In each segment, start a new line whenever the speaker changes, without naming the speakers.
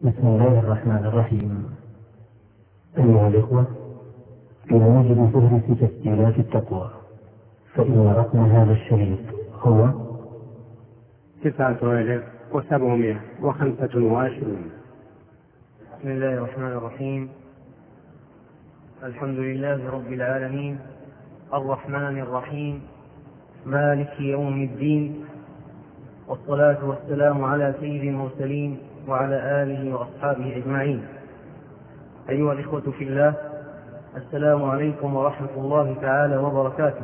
بسم الله الرحمن الرحيم. أيها الإخوة، إلى موجب فهرس تسجيلات التقوى، فإن رقم هذا الشريط هو
9725.
بسم الله الرحمن الرحيم. الحمد لله رب العالمين، الرحمن الرحيم، مالك يوم الدين، والصلاة والسلام على سيد المرسلين وعلى آله وأصحابه أجمعين. أيها الإخوة في الله، السلام عليكم ورحمة الله تعالى وبركاته.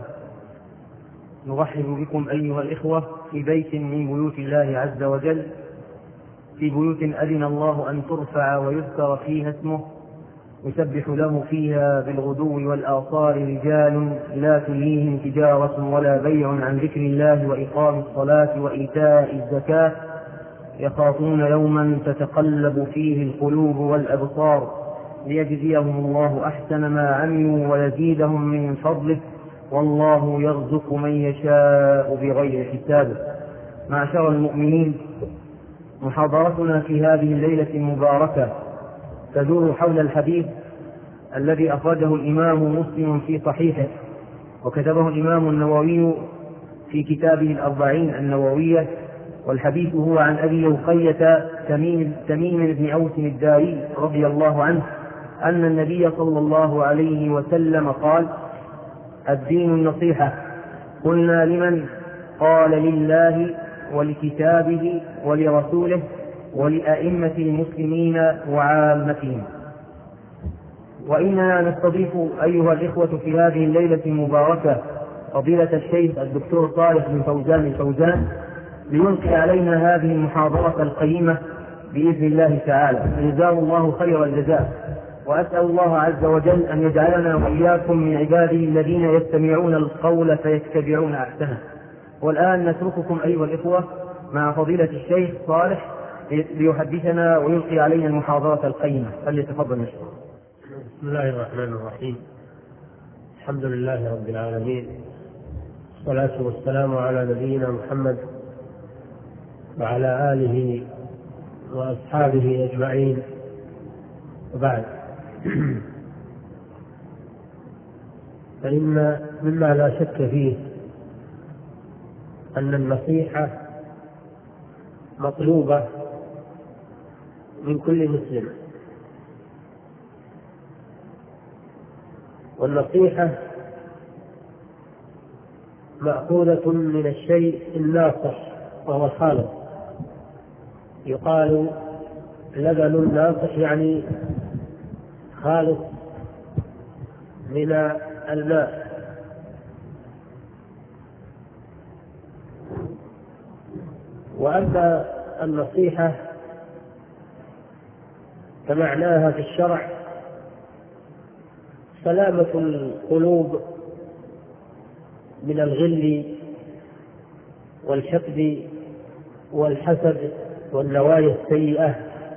نرحب بكم أيها الإخوة في بيت من بيوت الله عز وجل، في بيوت أذن الله أن ترفع ويذكر فيها اسمه، يسبح له فيها بالغدو والآصال رجال لا تلهيهم تجارة ولا بيع عن ذكر الله وإقام الصلاة وإيتاء الزكاة، يخافون يوما تتقلب فيه القلوب والأبصار، ليجزيهم الله أحسن ما عملوا ويزيدهم من فضله، والله يرزق من يشاء بغير حساب. معشر المؤمنين، محاضرتنا في هذه الليلة المباركة تدور حول الحديث الذي أخرجه الإمام مسلم في صحيحه، وكتبه الإمام النووي في كتابه الأربعين النووية، والحديث هو عن أبي رقية تميم بن أوس الداري رضي الله عنه أن النبي صلى الله عليه وسلم قال: الدين النصيحة. قلنا: لمن؟ قال: لله ولكتابه ولرسوله ولأئمة المسلمين وعامتهم. وإننا نستضيف أيها الإخوة في هذه الليلة المباركة فضيلة الشيخ الدكتور صالح بن فوزان الفوزان ليلقي علينا هذه المحاضرة القيمة بإذن الله تعالى، جزاه الله خير الجزاء. وأسأل الله عز وجل أن يجعلنا وإياكم من عباده الذين يستمعون القول فيتبعون أحسنه. والآن نترككم أيها الإخوة مع فضيلة الشيخ صالح ليحدثنا ويلقي علينا المحاضرة القيمة، فليتفضل مشكورا.
بسم الله الرحمن الرحيم. الحمد لله رب العالمين، والصلاة والسلام على نبينا محمد وعلى آله وأصحابه أجمعين، وبعد. فإن مما لا شك فيه أن النصيحة مطلوبة من كل مسلم، والنصيحة مأخوذة من الشيء الناصح وهو خالص. يقال لبن الناصح يعني خالص من الماء. وأما النصيحة فمعناها في الشرع سلامة القلوب من الغل والحقد والحسد والنوايا السيئة،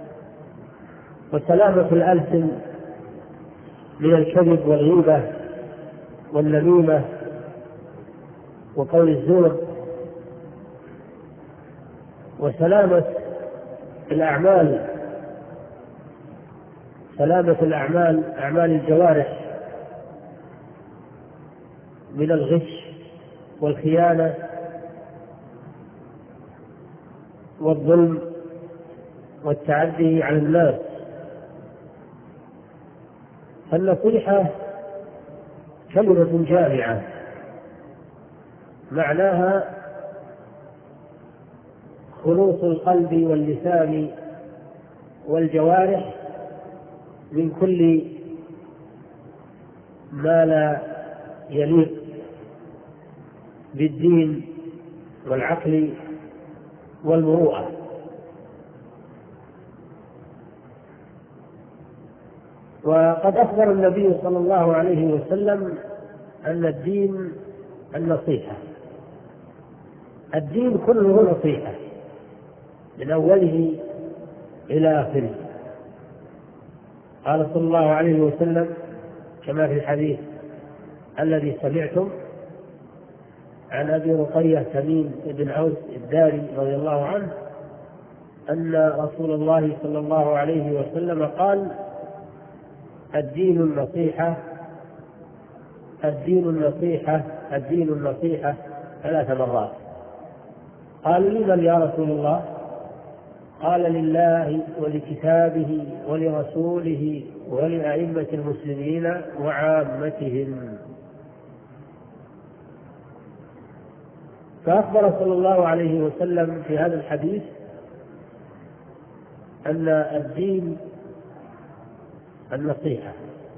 وسلامة الألسن من الكذب والغيبة والنميمة وقول الزور، وسلامة الأعمال، سلامة الأعمال، أعمال الجوارح، من الغش والخيانة والظلم والتعدي على الناس. فالنصيحة كلمة جامعة معناها خلوص القلب واللسان والجوارح من كل ما لا يليق بالدين والعقل والمروءة. وقد أخبر النبي صلى الله عليه وسلم أن الدين النصيحة، الدين كله نصيحة من أوله إلى آخره. قال صلى الله عليه وسلم كما في الحديث الذي سمعتم عن أبي رقية تميم بن أوس الداري رضي الله عنه أن رسول الله صلى الله عليه وسلم قال: الدين النصيحة، الدين النصيحة، الدين النصيحة 3 مرات. قال: لمن يا رسول الله؟ قال: لله ولكتابه ولرسوله ولأئمة المسلمين وعامتهم. فأخبر صلى الله عليه وسلم في هذا الحديث أن الدين النصيحة،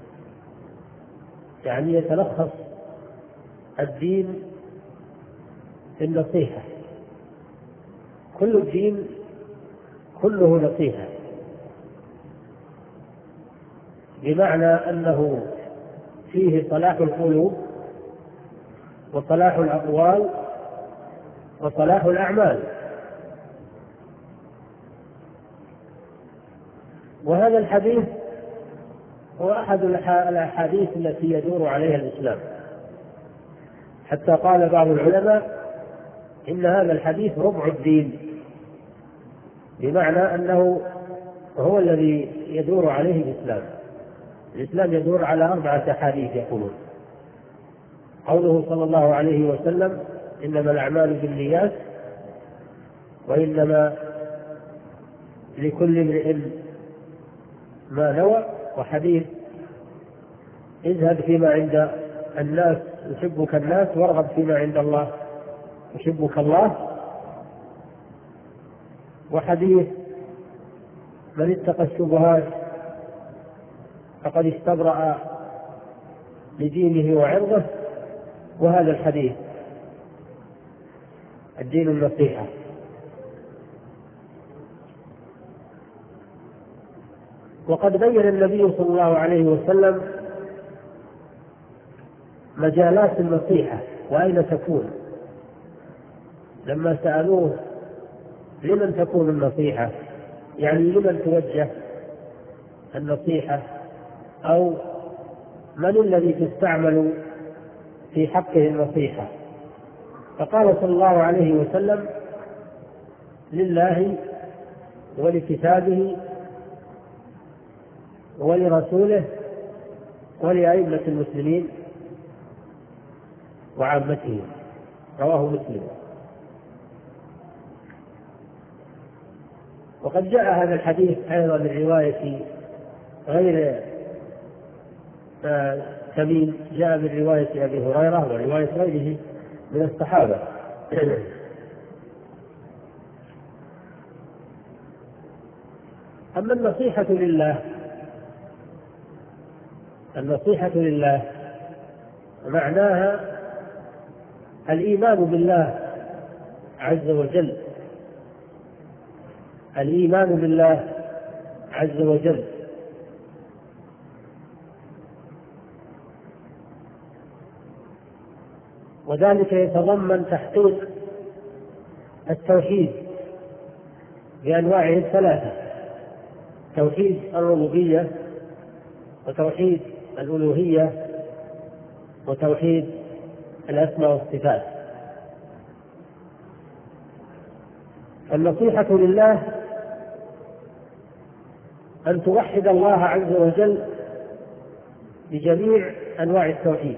يعني يتلخص الدين في النصيحة. كل الدين كله نصيحة، بمعنى أنه فيه صلاح القلوب وصلاح الأقوال وصلاح الأعمال. وهذا الحديث هو أحد الأحاديث التي يدور عليها الإسلام، حتى قال بعض العلماء إن هذا الحديث ربع الدين، بمعنى أنه هو الذي يدور عليه الإسلام. الإسلام يدور على 4 أحاديث يقولون: قوله صلى الله عليه وسلم: إنما الأعمال بالنيات وإنما لكل امرئ ما نوى. وحديث: اذهب فيما عند الناس يحبك الناس وارغب فيما عند الله يحبك الله. وحديث: من اتقى الشبهات فقد استبرأ لدينه وعرضه. وهذا الحديث الدين النصيحة. وقد بين النبي صلى الله عليه وسلم مجالات النصيحة وأين تكون، لما سألوه: لمن تكون النصيحة؟ يعني لمن توجه النصيحة، أو من الذي تستعمل في حقه النصيحة؟ فقال صلى الله عليه وسلم: لله ولكتابه ولرسوله ولأئمة المسلمين وعامتهم. رواه مسلم. وقد جاء هذا الحديث أيضا من رواية غير تميم، جاء من رواية أبي هريرة ورواية غيره من الصحابة. أما النصيحة لله، النصيحة لله معناها الإيمان بالله عز وجل، الإيمان بالله عز وجل، وذلك يتضمن تحقيق التوحيد بأنواعه 3: توحيد الربوبية، وتوحيد الألوهية، وتوحيد الأسماء والصفات. النصيحة لله أن توحد الله عز وجل بجميع أنواع التوحيد،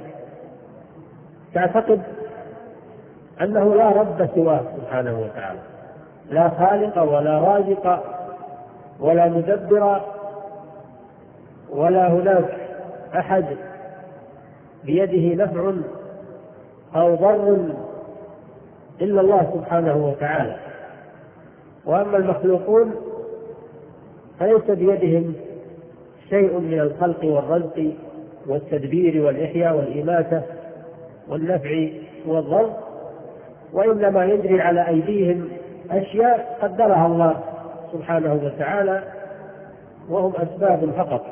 تعتقد أنه لا رب سواه سبحانه وتعالى، لا خالق ولا رازق ولا مدبر، ولا هناك أحد بيده نفع أو ضر إلا الله سبحانه وتعالى. وأما المخلوقون فليس بيدهم شيء من الخلق والرزق والتدبير والإحياء والإماتة والنفع والضر، وإنما يجري على أيديهم أشياء قدرها الله سبحانه وتعالى وهم أسباب فقط.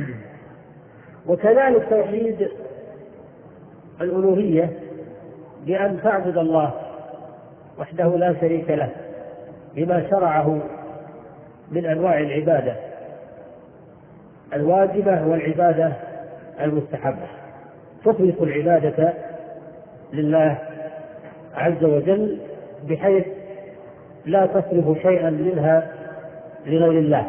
وكذلك توحيد الألوهية بأن تعبد الله وحده لا شريك له بما شرعه من أنواع العبادة الواجبة والعبادة المستحبة، تخلص العبادة لله عز وجل بحيث لا تصرف شيئا منها لغير الله،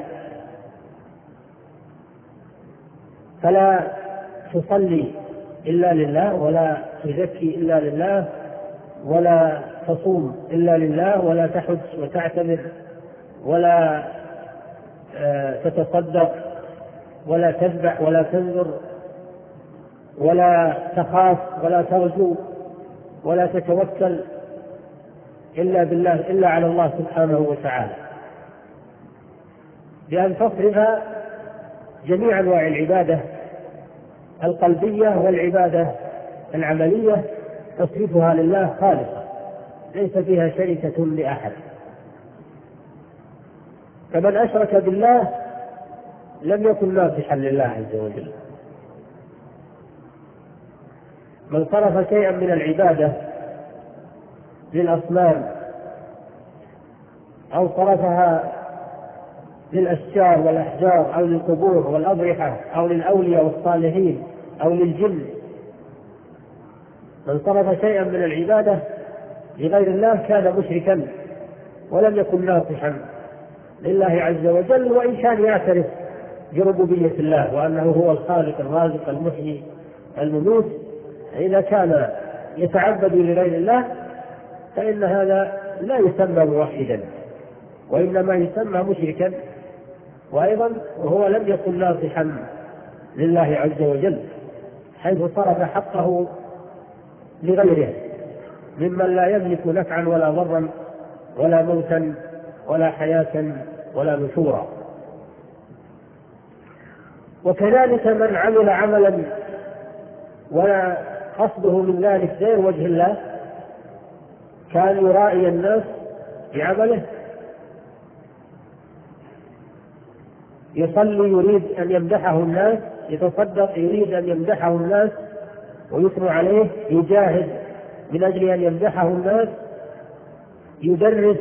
فلا تصلي إلا لله، ولا تزكي إلا لله، ولا تصوم إلا لله، ولا تحج وتعتمر، ولا تتصدق، ولا تذبح، ولا تنذر، ولا تخاف، ولا ترجو، ولا تتوكل إلا بالله، إلا على الله سبحانه وتعالى، بأن تصرف جميع أنواع العبادة القلبية والعبادة العملية تصرفها لله خالصة، ليس فيها شركة لأحد. فمن أشرك بالله لم يكن ناصحا لله عز وجل. من صرف شيئا من العبادة للأصنام أو صرفها للأشجار والأحجار أو للقبور والأضرحة أو للأولياء والصالحين أو للجن، من صرف شيئا من العبادة لغير الله كان مشركا ولم يكن ناصحا لله عز وجل، وإن كان يعترف بربوبية الله وأنه هو الخالق الرازق المحيي المميت. إذا كان يتعبد لغير الله فإن هذا لا يسمى موحدا، وإنما يسمى مشركا، وأيضا وهو لم يكن ناصحا لله عز وجل، حيث صرف حقه لغيره ممن لا يملك نفعا ولا ضرا ولا موتا ولا حياة ولا نشورا. وكذلك من عمل عملا ولا قصده من ذلك غير وجه الله، كان يرائي الناس بعمله، يصلي يريد أن يمدحه الناس، يتصدق يريد أن يمدحه الناس ويثنوا عليه، يجاهد من أجل أن يمدحه الناس، يدرس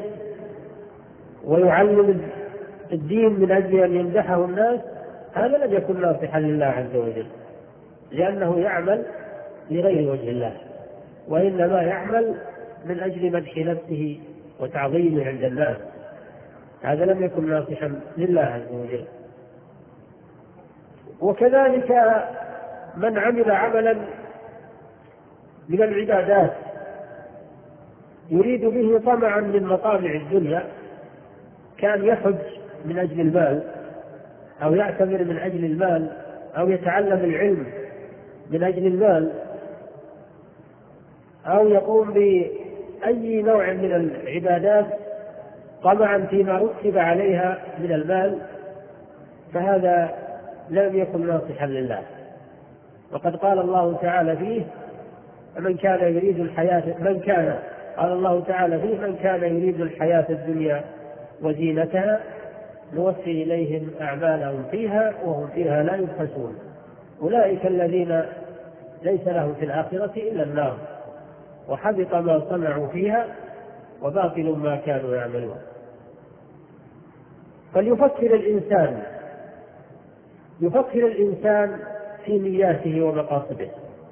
ويعلم الدين من أجل أن يمدحه الناس، هذا لم يكن ناصحا لله عز وجل، لأنه يعمل لغير وجه الله، وإنما يعمل من أجل مدح نفسه وتعظيمه عند الناس، هذا لم يكن ناصحا لله عز وجل. وكذلك من عمل عملا من العبادات يريد به طمعا من مطامع الدنيا، كان يحج من أجل المال أو يعتمر من أجل المال أو يتعلم العلم من أجل المال أو يقوم بأي نوع من العبادات طمعا فيما رتب عليها من المال، فهذا لم يكن ناصحا لله. وقد قال الله تعالى فيه من كان يريد الحياة قال الله تعالى فيه من كان يريد الحياة الدنيا وزينتها نوفي إليهم أعمالهم فيها وهم فيها لا يبخسون أولئك الذين ليس لهم في الآخرة إلا النار وحبط ما صنعوا فيها وباطل ما كانوا يعملون. فليفكر الإنسان في نياته ومقاصده،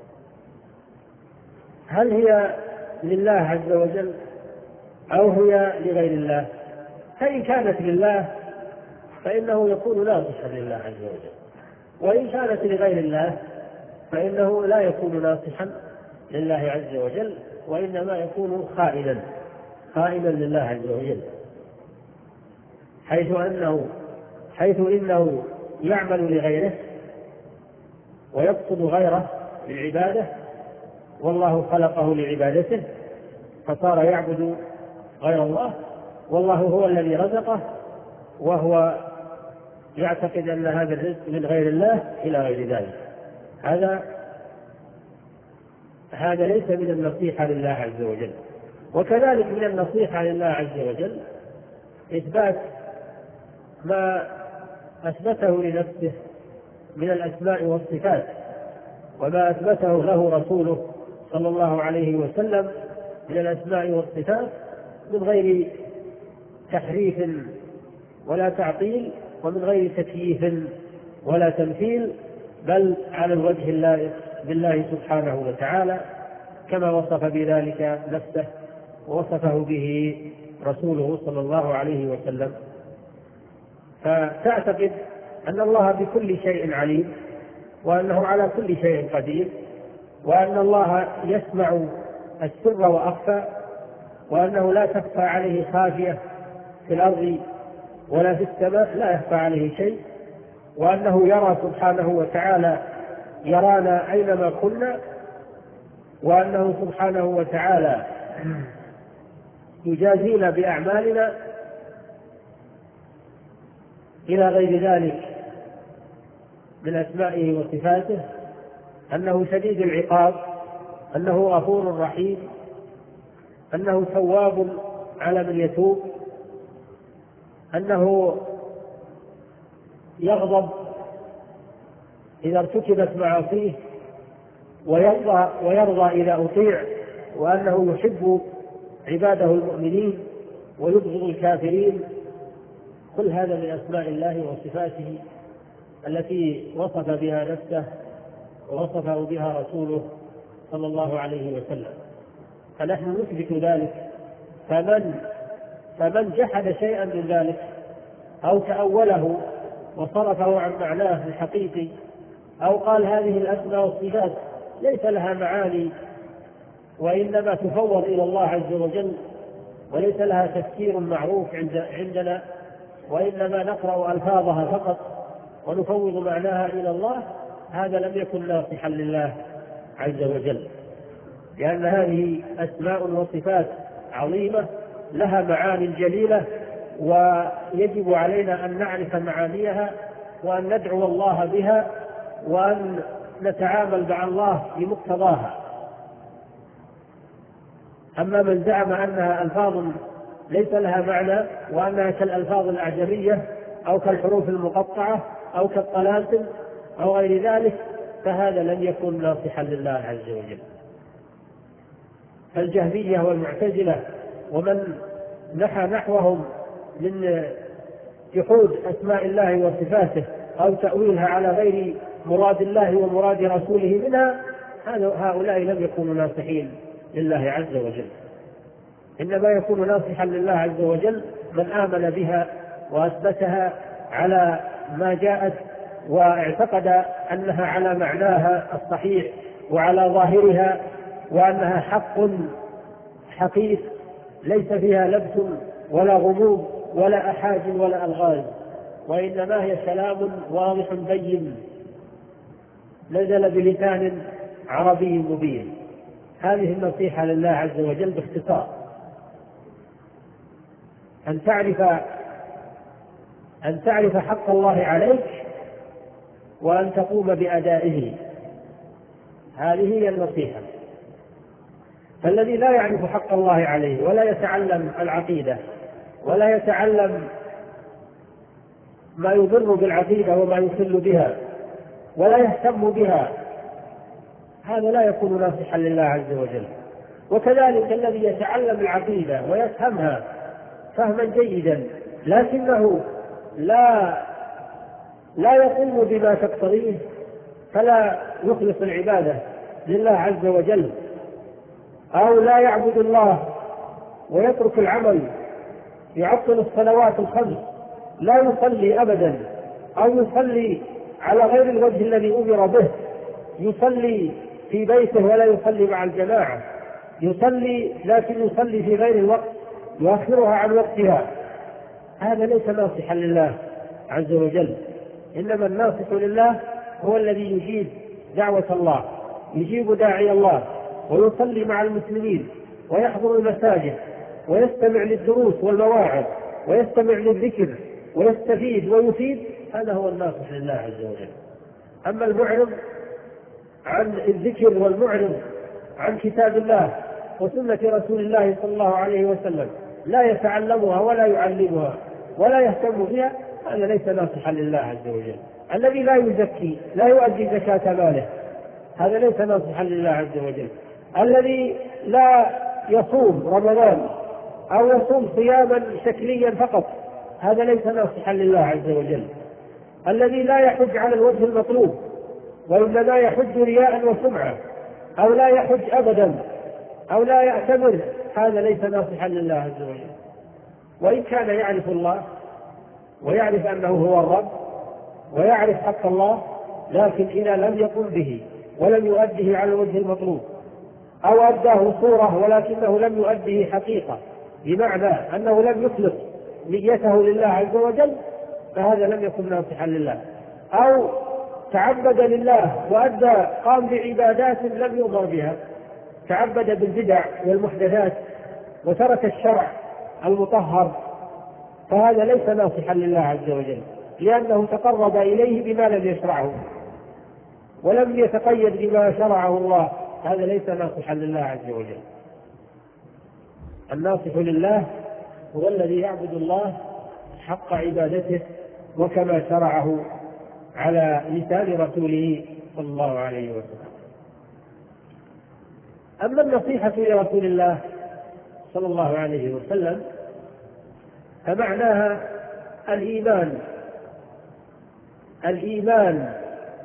هل هي لله عز وجل أو هي لغير الله؟ فإن كانت لله فإنه يكون ناصحا لله عز وجل، وإن كانت لغير الله فإنه لا يكون ناصحا لله عز وجل، وإنما يكون خائنا لله عز وجل، حيث إنه يعمل لغيره ويقصد غيره بالعبادة، والله خلقه لعبادته فصار يعبد غير الله، والله هو الذي رزقه وهو يعتقد أن هذا الرزق من غير الله إلى غير ذلك. هذا ليس من النصيحة لله عز وجل. وكذلك من النصيحة لله عز وجل إثبات ما أثبته لنفسه من الأسماء والصفات، وما أثبته له رسوله صلى الله عليه وسلم من الأسماء والصفات من غير تحريف ولا تعطيل، ومن غير تكييف ولا تمثيل، بل على الوجه اللائق بالله سبحانه وتعالى كما وصف بذلك نفسه ووصفه به رسوله صلى الله عليه وسلم. فتعتقد أن الله بكل شيء عليم، وأنه على كل شيء قدير، وأن الله يسمع السر وأخفى، وأنه لا تخفى عليه خافية في الأرض ولا في السماء، لا يخفى عليه شيء، وأنه يرى سبحانه وتعالى، يرانا أينما كنا، وأنه سبحانه وتعالى يجازينا بأعمالنا إلى غير ذلك من أسمائه وصفاته، أنه شديد العقاب، أنه غفور رحيم، أنه تواب على من يتوب، أنه يغضب إذا ارتكبت معاصيه ويرضى إذا أطيع، وأنه يحب عباده المؤمنين ويبغض الكافرين. كل هذا من أسماء الله وصفاته التي وصف بها نفسه ووصفه بها رسوله صلى الله عليه وسلم، فنحن نثبت ذلك. فمن جحد شيئا من ذلك أو تأوله وصرفه عن معناه الحقيقي، أو قال هذه الأسماء والصفات ليس لها معاني وإنما تفوض إلى الله عز وجل، وليس لها تفسير معروف عندنا، وإنما نقرأ ألفاظها فقط ونفوض معناها إلى الله، هذا لم يكن ناصحا لله عز وجل، لأن هذه أسماء وصفات عظيمة لها معاني جليلة، ويجب علينا أن نعرف معانيها وأن ندعو الله بها وأن نتعامل مع الله بمقتضاها. أما من زعم أنها ألفاظ ليس لها معنى وأنها كالألفاظ الأعجمية أو كالحروف المقطعة أو كالطلاسم أو غير ذلك، فهذا لم يكن ناصحا لله عز وجل. فالجهمية والمعتزلة ومن نحى نحوهم من جحود أسماء الله وصفاته أو تأويلها على غير مراد الله ومراد رسوله منها، هؤلاء لم يكونوا ناصحين لله عز وجل. إنما يكون ناصحا لله عز وجل من آمن بها وأثبتها على ما جاءت، واعتقد أنها على معناها الصحيح وعلى ظاهرها، وأنها حق حقيق ليس فيها لبس ولا غموض ولا أحاج ولا ألغاز، وإنما هي كلام واضح بين نزل بلسان عربي مبين. هذه النصيحة لله عز وجل باختصار، أن تعرف حق الله عليك وأن تقوم بأدائه، هذه هي النصيحة. فالذي لا يعرف حق الله عليه ولا يتعلم العقيدة ولا يتعلم ما يضر بالعقيدة وما يخل بها ولا يهتم بها، هذا لا يكون ناصحا لله عز وجل. وكذلك الذي يتعلم العقيدة ويفهمها فهما جيدا لكنه لا يقوم بما تقتضيه، فلا يخلص العبادة لله عز وجل، أو لا يعبد الله ويترك العمل، يعطل الصلوات الخمس، لا يصلي أبدا، أو يصلي على غير الوجه الذي أمر به، يصلي في بيته ولا يصلي مع الجماعة، يصلي لكن يصلي في غير الوقت، يؤخرها عن وقتها، هذا ليس ناصحا لله عز وجل. إنما الناصح لله هو الذي يجيب دعوة الله، يجيب داعي الله، ويصلي مع المسلمين، ويحضر المساجد، ويستمع للدروس والمواعظ، ويستمع للذكر، ويستفيد ويفيد، هذا هو الناصح لله عز وجل. أما المعرض عن الذكر والمعرض عن كتاب الله وسنة رسول الله صلى الله عليه وسلم، لا يتعلمها ولا يعلمها ولا يهتم بها، هذا ليس ناصحا لله عز وجل. الذي لا يزكي، لا يؤدي زكاة ماله، هذا ليس ناصحا لله عز وجل. الذي لا يصوم رمضان أو يصوم صياما شكليا فقط، هذا ليس ناصحا لله عز وجل. الذي لا يحج على الوجه المطلوب وإنما يحج رياء وسمعة، أو لا يحج أبدا، أو لا يعتمر، هذا ليس ناصحا لله عز وجل. وإن كان يعرف الله ويعرف أنه هو الرب ويعرف حق الله، لكن إذا لم يقم به ولم يؤديه على الوجه المطلوب، أو أداه صورة ولكنه لم يؤديه حقيقة، بمعنى أنه لم يخلص نيته لله عز وجل، فهذا لم يكن ناصحا لله. أو تعبد لله وأدى قام بعبادات لم يؤمر بها، تعبد بالبدع والمحدثات وترك الشرع المطهر، فهذا ليس ناصحا لله عز وجل، لأنه تقرب إليه بما لم يشرعه ولم يتقيد بما شرعه الله، هذا ليس ناصحا لله عز وجل. الناصح لله هو الذي يعبد الله حق عبادته وكما شرعه على لسان رسوله صلى الله عليه وسلم. أما النصيحة لرسول الله صلى الله عليه وسلم فمعناها الإيمان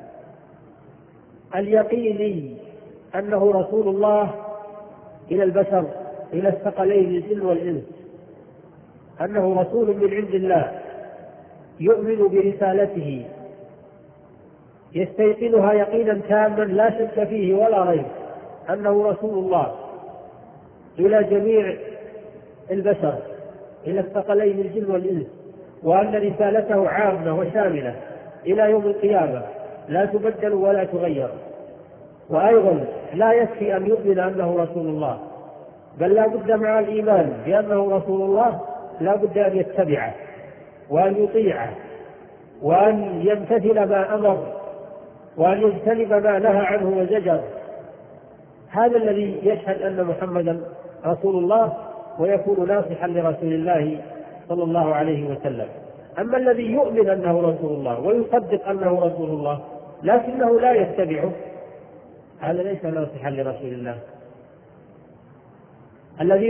اليقيني أنه رسول الله إلى البشر، إلى الثقلين الجن والإنس، أنه رسول من عند الله يؤمن برسالته، يستيقنها يقينا تاما لا شك فيه ولا ريب أنه رسول الله إلى جميع البشر، إلى الثقلين الجن والإنس، وأن رسالته عامة وشاملة إلى يوم القيامة لا تبدل ولا تغير. وأيضا لا يكفي أن يؤمن أنه رسول الله، بل لا بد مع الإيمان بأنه رسول الله لا بد أن يتبعه وأن يطيعه وأن يمتثل ما أمر وأن يجتنب ما نهى عنه وزجر. هذا الذي يشهد أن محمدا رسول الله ويكون ناصحا لرسول الله صلى الله عليه وسلم. أما الذي يؤمن أنه رسول الله ويصدق أنه رسول الله لكنه لا يتبعه، هذا ليس ناصحا لرسول الله. الذي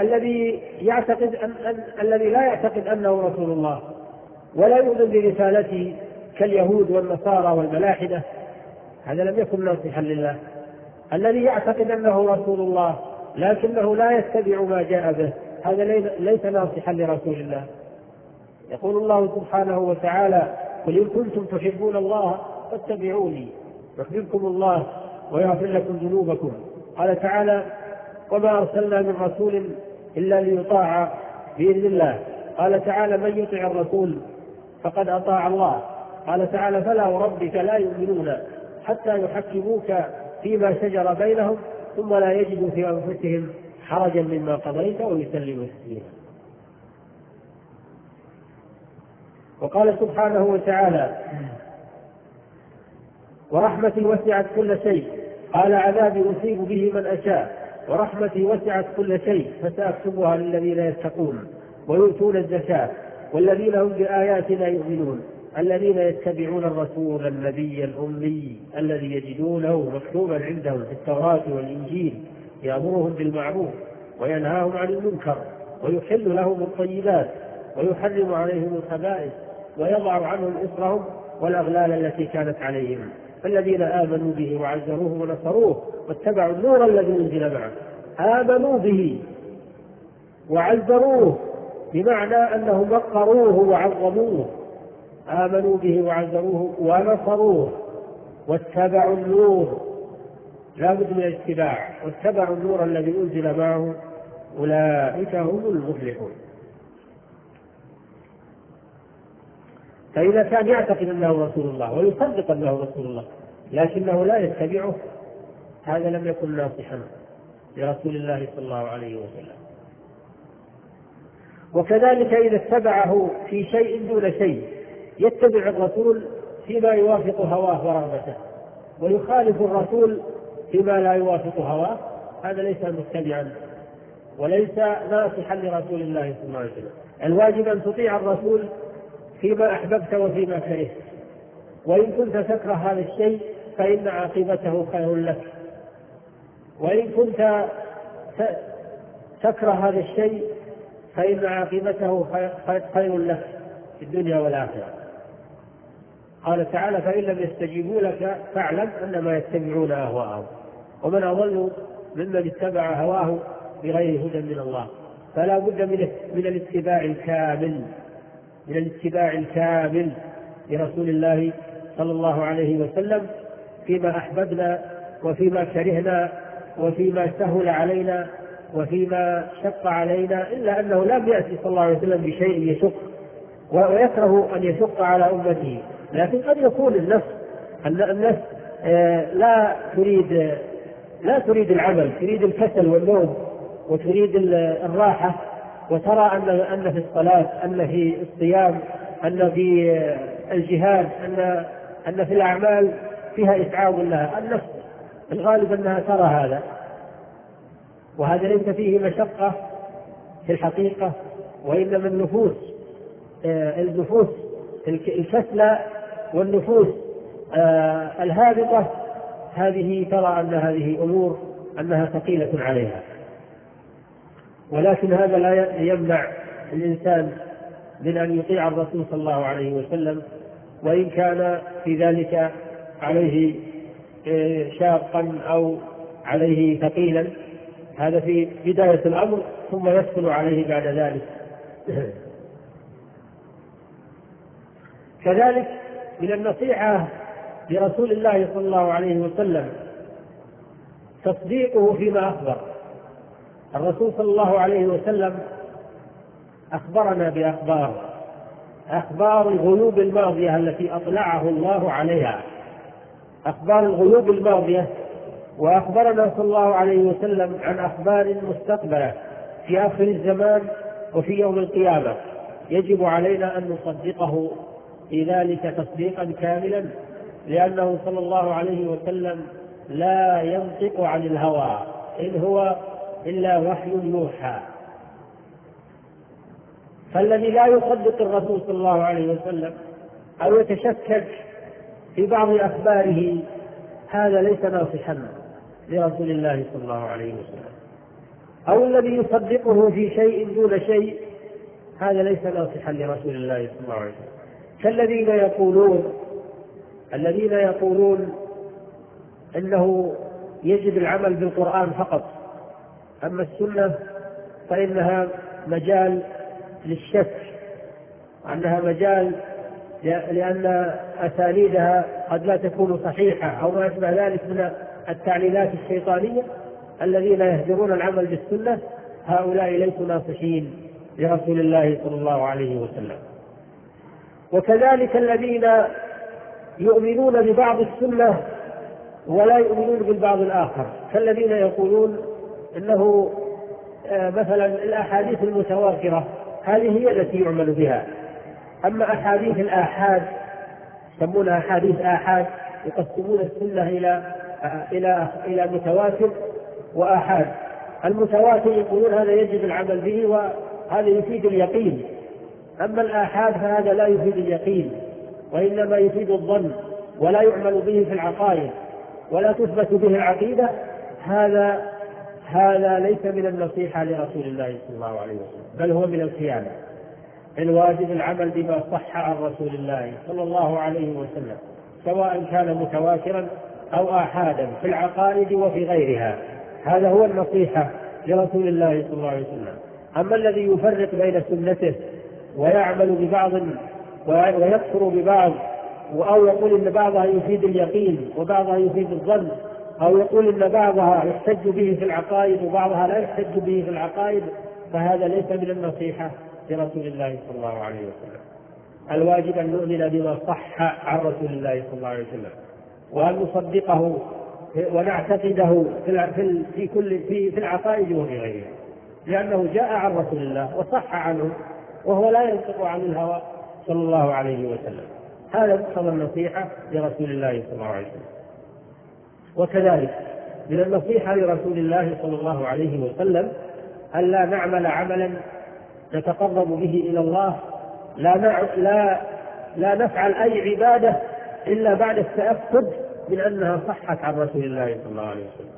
لا يعتقد أنه رسول الله ولا يؤمن برسالته كاليهود والنصارى والملاحدة، هذا لم يكن ناصحا لله. الذي يعتقد أنه رسول الله لكنه لا يتبع ما جاء به، هذا ليس ناصحا لرسول الله. يقول الله سبحانه وتعالى: قل إن كنتم تحبون الله فاتبعوني يحببكم الله ويغفر لكم ذنوبكم. قال تعالى: وما أرسلنا من رسول إلا ليطاع بإذن الله. قال تعالى: من يطع الرسول فقد أطاع الله. قال تعالى: فلا وربك لا يؤمنون حتى يحكموك فيما شجر بينهم ثم لا يجدوا في أنفسهم حرجا مما قضيت ويسلموا تسليما. وقال سبحانه وتعالى: ورحمتي وسعت كل شيء، قال عذابي أصيب به من أشاء، ورحمتي وسعت كل شيء فسأكتبها للذين يتقون ويؤتون الزكاة والذين هم بآياتنا يؤمنون الذين يتبعون الرسول النبي الأمي الذي يجدونه مكتوبا عندهم في التوراة والإنجيل يأمرهم بالمعروف وينهاهم عن المنكر ويحل لهم الطيبات ويحرم عليهم الخبائث ويضع عنهم إصرهم والأغلال التي كانت عليهم، فالذين آمنوا به وعزروه ونصروه واتبعوا النور الذي أنزل معه. آمنوا به وعزروه بمعنى أنهم وقروه وعظموه، آمنوا به وعزروه ونصروه واتبعوا النور، لا بد من الاتباع، واتبعوا النور الذي أنزل معه أولئك هم المفلحون. فإذا كان يعتقد أنه رسول الله ويصدق أنه رسول الله لكنه لا يتبعه، هذا لم يكن ناصحا لرسول الله صلى الله عليه وسلم. وكذلك إذا اتبعه في شيء دون شيء، يتبع الرسول فيما يوافق هواه ورغبته ويخالف الرسول فيما لا يوافق هواه، هذا ليس متبعا وليس ناصحا لرسول الله صلى الله عليه وسلم. الواجب أن تطيع الرسول فيما أحببت وفيما كرهت، وإن كنت تكره هذا الشيء فإن عاقبته خير لك، وإن كنت تكره هذا الشيء فإن عاقبته خير لك في الدنيا والآخرة. قال تعالى: فإن لم يستجيبوا لك فاعلم أنما يتبعون أهواءهم ومن أضل ممن اتبع هواه بغير هدى من الله. فلا بد من الاتباع الكامل من الاتباع الكامل لرسول الله صلى الله عليه وسلم فيما أحببنا وفيما كرهنا وفيما سهل علينا وفيما شق علينا، إلا أنه لم يأتي صلى الله عليه وسلم بشيء يشق ويكره أن يشق على أمته. لكن قد يكون النفس لا تريد العمل، تريد الكسل والنوم وتريد الراحة، وترى أن في الصلاة، أن في الصيام، أن في الجهاد، أن في الأعمال فيها إسعاد لها. النفس الغالب أنها ترى هذا، وهذا ليس فيه مشقة في الحقيقة، وإنما النفوس الكسلى والنفوس الهابطة هذه ترى أن هذه أمور أنها ثقيلة عليها. ولكن هذا لا يمنع الإنسان من أن يطيع الرسول صلى الله عليه وسلم، وإن كان في ذلك عليه شاقا أو عليه ثقيلا، هذا في بداية الأمر، ثم يسهل عليه بعد ذلك. كذلك من النصيحة لرسول الله صلى الله عليه وسلم تصديقه فيما أخبر. الرسول صلى الله عليه وسلم أخبرنا أخبار الغيوب الماضية التي أطلعه الله عليها، أخبار الغيوب الماضية، وأخبرنا صلى الله عليه وسلم عن أخبار مستقبلة في آخر الزمان وفي يوم القيامة. يجب علينا أن نصدقه في ذلك تصديقا كاملا، لأنه صلى الله عليه وسلم لا ينطق عن الهوى، إن هو إلا وحي يوحى. فالذي لا يصدق الرسول صلى الله عليه وسلم أو يتشكك في بعض أخباره هذا ليس ناصحا لرسول الله صلى الله عليه وسلم، أو الذي يصدقه في شيء دون شيء هذا ليس ناصحا لرسول الله صلى الله عليه وسلم. الذين يقولون أنه يجب العمل بالقرآن فقط، أما السنة فإنها مجال للشك، أنها مجال لأن أسانيدها قد لا تكون صحيحة أو ما أشبه ذلك من التعليلات الشيطانية. الذين يهجرون العمل بالسنة هؤلاء ليسوا ناصحين لرسول الله صلى الله عليه وسلم. وكذلك الذين يؤمنون ببعض السنة ولا يؤمنون بالبعض الآخر، كالذين يقولون إنه مثلا الأحاديث المتواترة هذه هي التي يعمل بها، أما أحاديث الآحاد يسمونها أحاديث آحاد، يقسمون السنة إلى متواتر وآحاد. المتواتر يقولون هذا يجب العمل به وهذا يفيد اليقين، أما الآحاد فهذا لا يفيد اليقين وإنما يفيد الظن ولا يعمل به في العقائد ولا تثبت به العقيدة. هذا ليس من النصيحة لرسول الله صلى الله عليه وسلم، بل هو من الخيانة. الواجب العمل بما صح عن رسول الله صلى الله عليه وسلم، سواء كان متواترا أو آحادا في العقائد وفي غيرها. هذا هو النصيحة لرسول الله صلى الله عليه وسلم. أما الذي يفرق بين سنته ويعمل ببعض ويكفر ببعض، أو يقول إن بعضها يفيد اليقين وبعضها يفيد الظن، أو يقول إن بعضها يحتج به في العقائد وبعضها لا يحتج به في العقائد، فهذا ليس من النصيحة لرسول الله صلى الله عليه وسلم. الواجب أن نؤمن بما صح عن رسول الله صلى الله عليه وسلم، وأن نصدقه ونعتقده في العقائد وفي غيرها، لأنه جاء عن رسول الله وصح عنه وهو لا ينطق عن الهوى صلى الله عليه وسلم. هذا مقتضى النصيحة لرسول الله صلى الله عليه وسلم. وكذلك من النصيحة لرسول الله صلى الله عليه وسلم ألا نعمل عملا نتقرب به إلى الله، لا نفعل أي عبادة إلا بعد التأكد من أنها صحت عن رسول الله صلى الله عليه وسلم.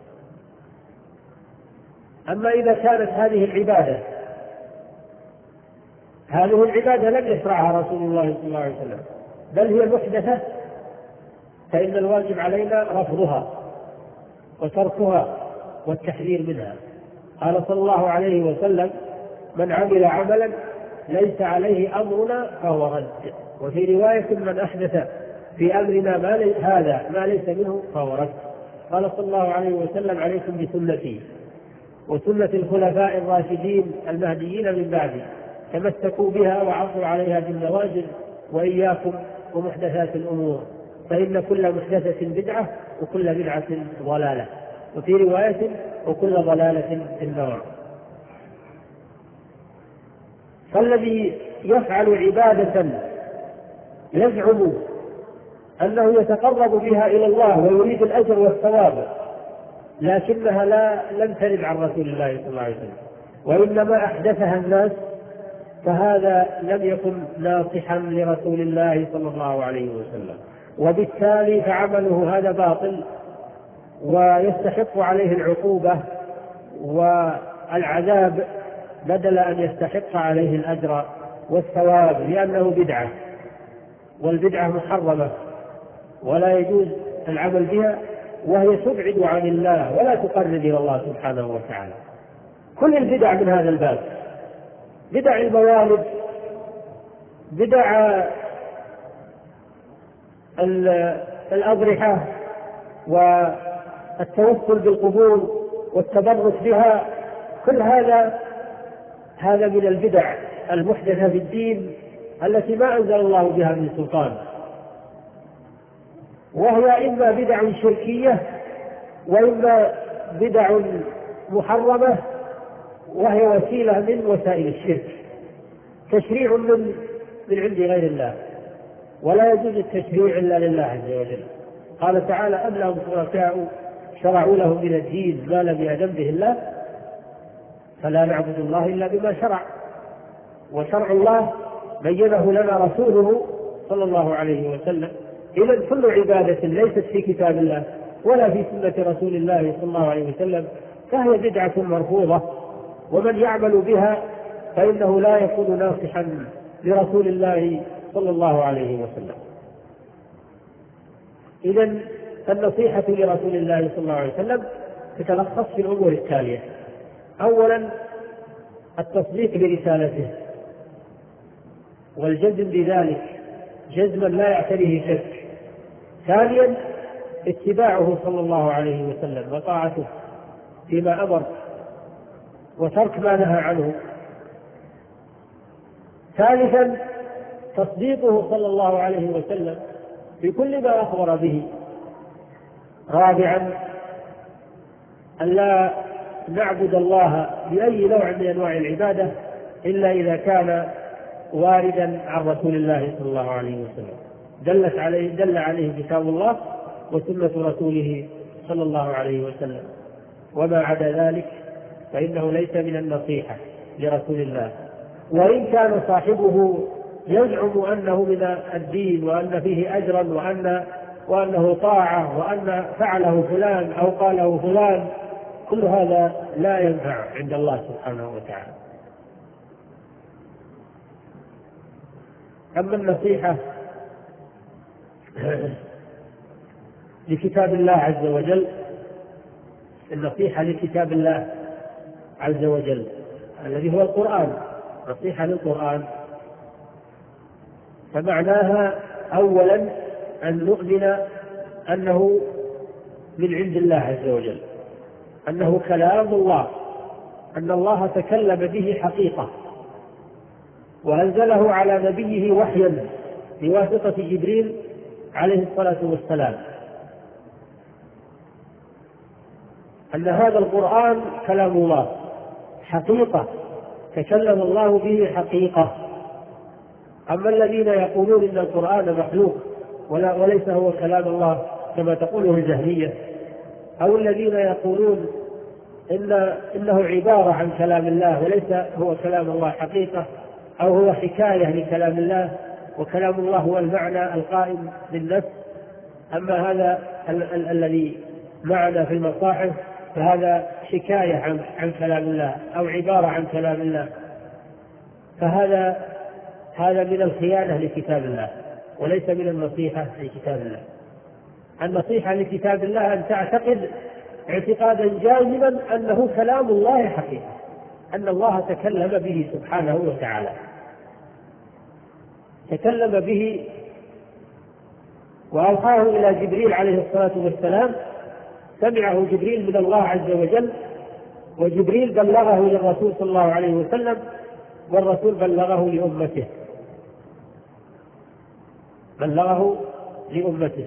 أما إذا كانت هذه العبادة لم يشرعها رسول الله صلى الله عليه وسلم بل هي محدثة، فإن الواجب علينا رفضها وتركها والتحذير منها. قال صلى الله عليه وسلم: من عمل عملا ليس عليه أمرنا فهو رد. وفي رواية من أحدث في أمرنا هذا ما ليس منه فهو رد. قال صلى الله عليه وسلم: عليكم بسنتي وسنة الخلفاء الراشدين المهديين من بعدي، تمسكوا بها وعضوا عليها بالنواجذ، وإياكم ومحدثات الأمور، فإن كل محدثة بدعة وكل بدعة ضلالة، وفي رواية: وكل ضلالة في النار. فالذي يفعل عبادة يزعم أنه يتقرب بها إلى الله ويريد الأجر والثواب، لكنها لم ترد عن رسول الله صلى الله عليه وسلم، وإنما أحدثها الناس، فهذا لم يكن ناصحا لرسول الله صلى الله عليه وسلم، وبالتالي فعمله هذا باطل ويستحق عليه العقوبة والعذاب بدل أن يستحق عليه الأجر والثواب، لأنه بدعة، والبدعة محرمة ولا يجوز العمل بها، وهي تبعد عن الله ولا تقرب إلى الله سبحانه وتعالى. كل البدع من هذا الباب: بدع الموالد، بدع الأضرحة والتوسل بالقبور والتبرك بها، كل هذا من البدع المحدثة في الدين التي ما أنزل الله بها من سلطان، وهي إما بدع شركية وإما بدع محرمة، وهي وسيلة من وسائل الشرك، تشريع من عند غير الله، ولا يجوز التشريع إلا لله عز وجل. قال تعالى: أم لهم شركاء شرعوا لهم من الدين ما لم يأذن به الله فلا نعبد الله إلا بما شرع، وشرع الله بينه لنا رسوله صلى الله عليه وسلم. إذن كل عبادة ليست في كتاب الله ولا في سنة رسول الله صلى الله عليه وسلم فهي بدعة مرفوضة، ومن يعمل بها فإنه لا يكون ناصحا لرسول الله صلى الله عليه وسلم. إذن النصيحة لرسول الله صلى الله عليه وسلم تتلخص في الأمور التالية: أولا التصديق برسالته والجزم بذلك جزما لا يعتريه شك. ثانيا اتباعه صلى الله عليه وسلم وطاعته فيما أمر وترك ما نهى عنه. ثالثا تصديقه صلى الله عليه وسلم في كل ما أخبر به. رابعا أن لا نعبد الله بأي نوع من أنواع العبادة إلا إذا كان واردا عن رسول الله صلى الله عليه وسلم، دل عليه كتاب الله وسنة رسوله صلى الله عليه وسلم، وما عدا ذلك فإنه ليس من النصيحة لرسول الله. وإن كان صاحبه يزعم أنه من الدين وأن فيه أجرا وأنه طاعة وأن فعله فلان أو قاله فلان، كل هذا لا ينفع عند الله سبحانه وتعالى. أما النصيحة لكتاب الله عز وجل، النصيحة لكتاب الله عز وجل الذي هو القرآن، نصيحة للقرآن، فمعناها أولا أن نؤمن أنه من عند الله عز وجل، أنه كلام الله، أن الله تكلم به حقيقة وأنزله على نبيه وحيا بواسطة جبريل عليه الصلاة والسلام، أن هذا القرآن كلام الله حقيقة، تكلم الله به حقيقة. أما الذين يقولون إن القرآن مخلوق وليس هو كلام الله كما تقوله الجهمية، أو الذين يقولون إنه عبارة عن كلام الله وليس هو كلام الله حقيقة، أو هو حكاية لكلام الله وكلام الله هو المعنى القائم بالنفس، أما هذا الذي معنا في المصاحف فهذا حكاية عن كلام الله أو عبارة عن كلام الله، فهذا من الخيانة لكتاب الله وليس من النصيحة لكتاب الله. النصيحة لكتاب الله أن تعتقد اعتقادا جازما أنه كلام الله حقيقة، أن الله تكلم به سبحانه وتعالى، تكلم به وأوحاه إلى جبريل عليه الصلاة والسلام، سمعه جبريل من الله عز وجل، وجبريل بلغه للرسول صلى الله عليه وسلم، والرسول بلغه لأمته.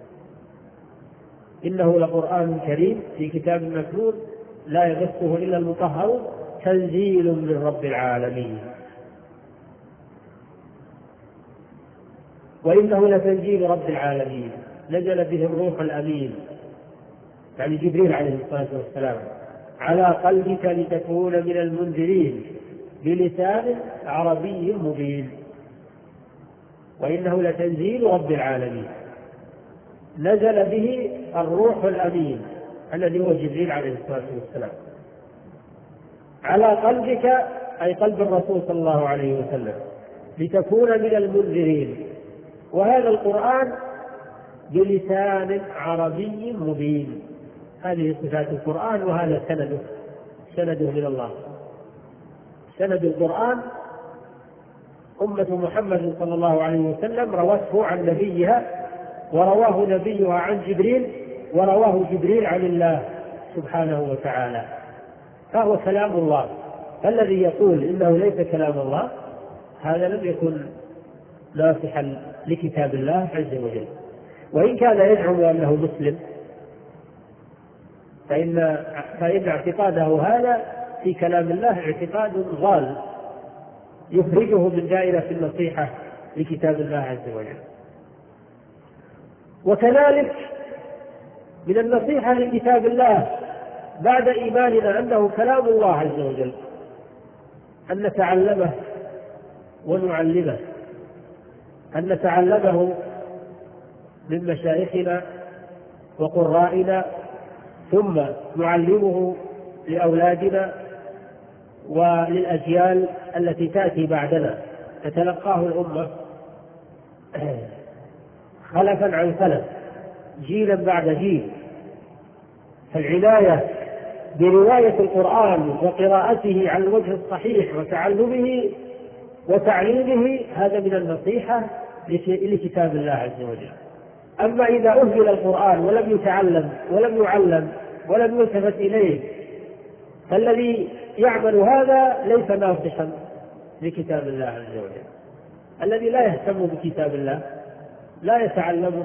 إنه لقرآن كريم في كتاب مكنون لا يمسه إلا المطهرون تنزيل من رب العالمين. وإنه لتنزيل رب العالمين نزل به الروح الأمين، يعني جبريل عليه الصلاة والسلام، على قلبك لتكون من المنذرين بلسان عربي مبين. وإنه لتنزيل رب العالمين نزل به الروح الأمين الذي هو جبريل عليه الصلاة والسلام على قلبك، أي قلب الرسول صلى الله عليه وسلم، لتكون من المنذرين. وهذا القرآن بلسان عربي مبين. هذه صفات القرآن، وهذا سنده من الله. سند القرآن أمة محمد صلى الله عليه وسلم روته عن نبيها، ورواه نبيها عن جبريل، ورواه جبريل عن الله سبحانه وتعالى، فهو كلام الله. الذي يقول إنه ليس كلام الله هذا لم يكن ناصحا لكتاب الله عز وجل، وإن كان يزعم أنه مسلم فإن اعتقاده هذا في كلام الله اعتقاد ضال يخرجه من دائرة النصيحة لكتاب الله عز وجل. وكذلك من النصيحة لكتاب الله بعد إيماننا أنه كلام الله عز وجل أن نتعلمه ونعلمه، أن نتعلمه من مشايخنا وقرائنا، ثم نعلمه لأولادنا وللأجيال التي تأتي بعدنا، تتلقاه الأمة خلفا عن خلف، جيلا بعد جيل. فالعناية برواية القرآن وقراءته على الوجه الصحيح وتعلمه وتعليمه هذا من النصيحة لكتاب الله عز وجل. أما إذا أهمل القرآن ولم يتعلم ولم يعلم ولم يلتفت إليه فالذي يعمل هذا ليس ناصحا لكتاب الله عز وجل. الذي لا يهتم بكتاب الله لا يتعلمه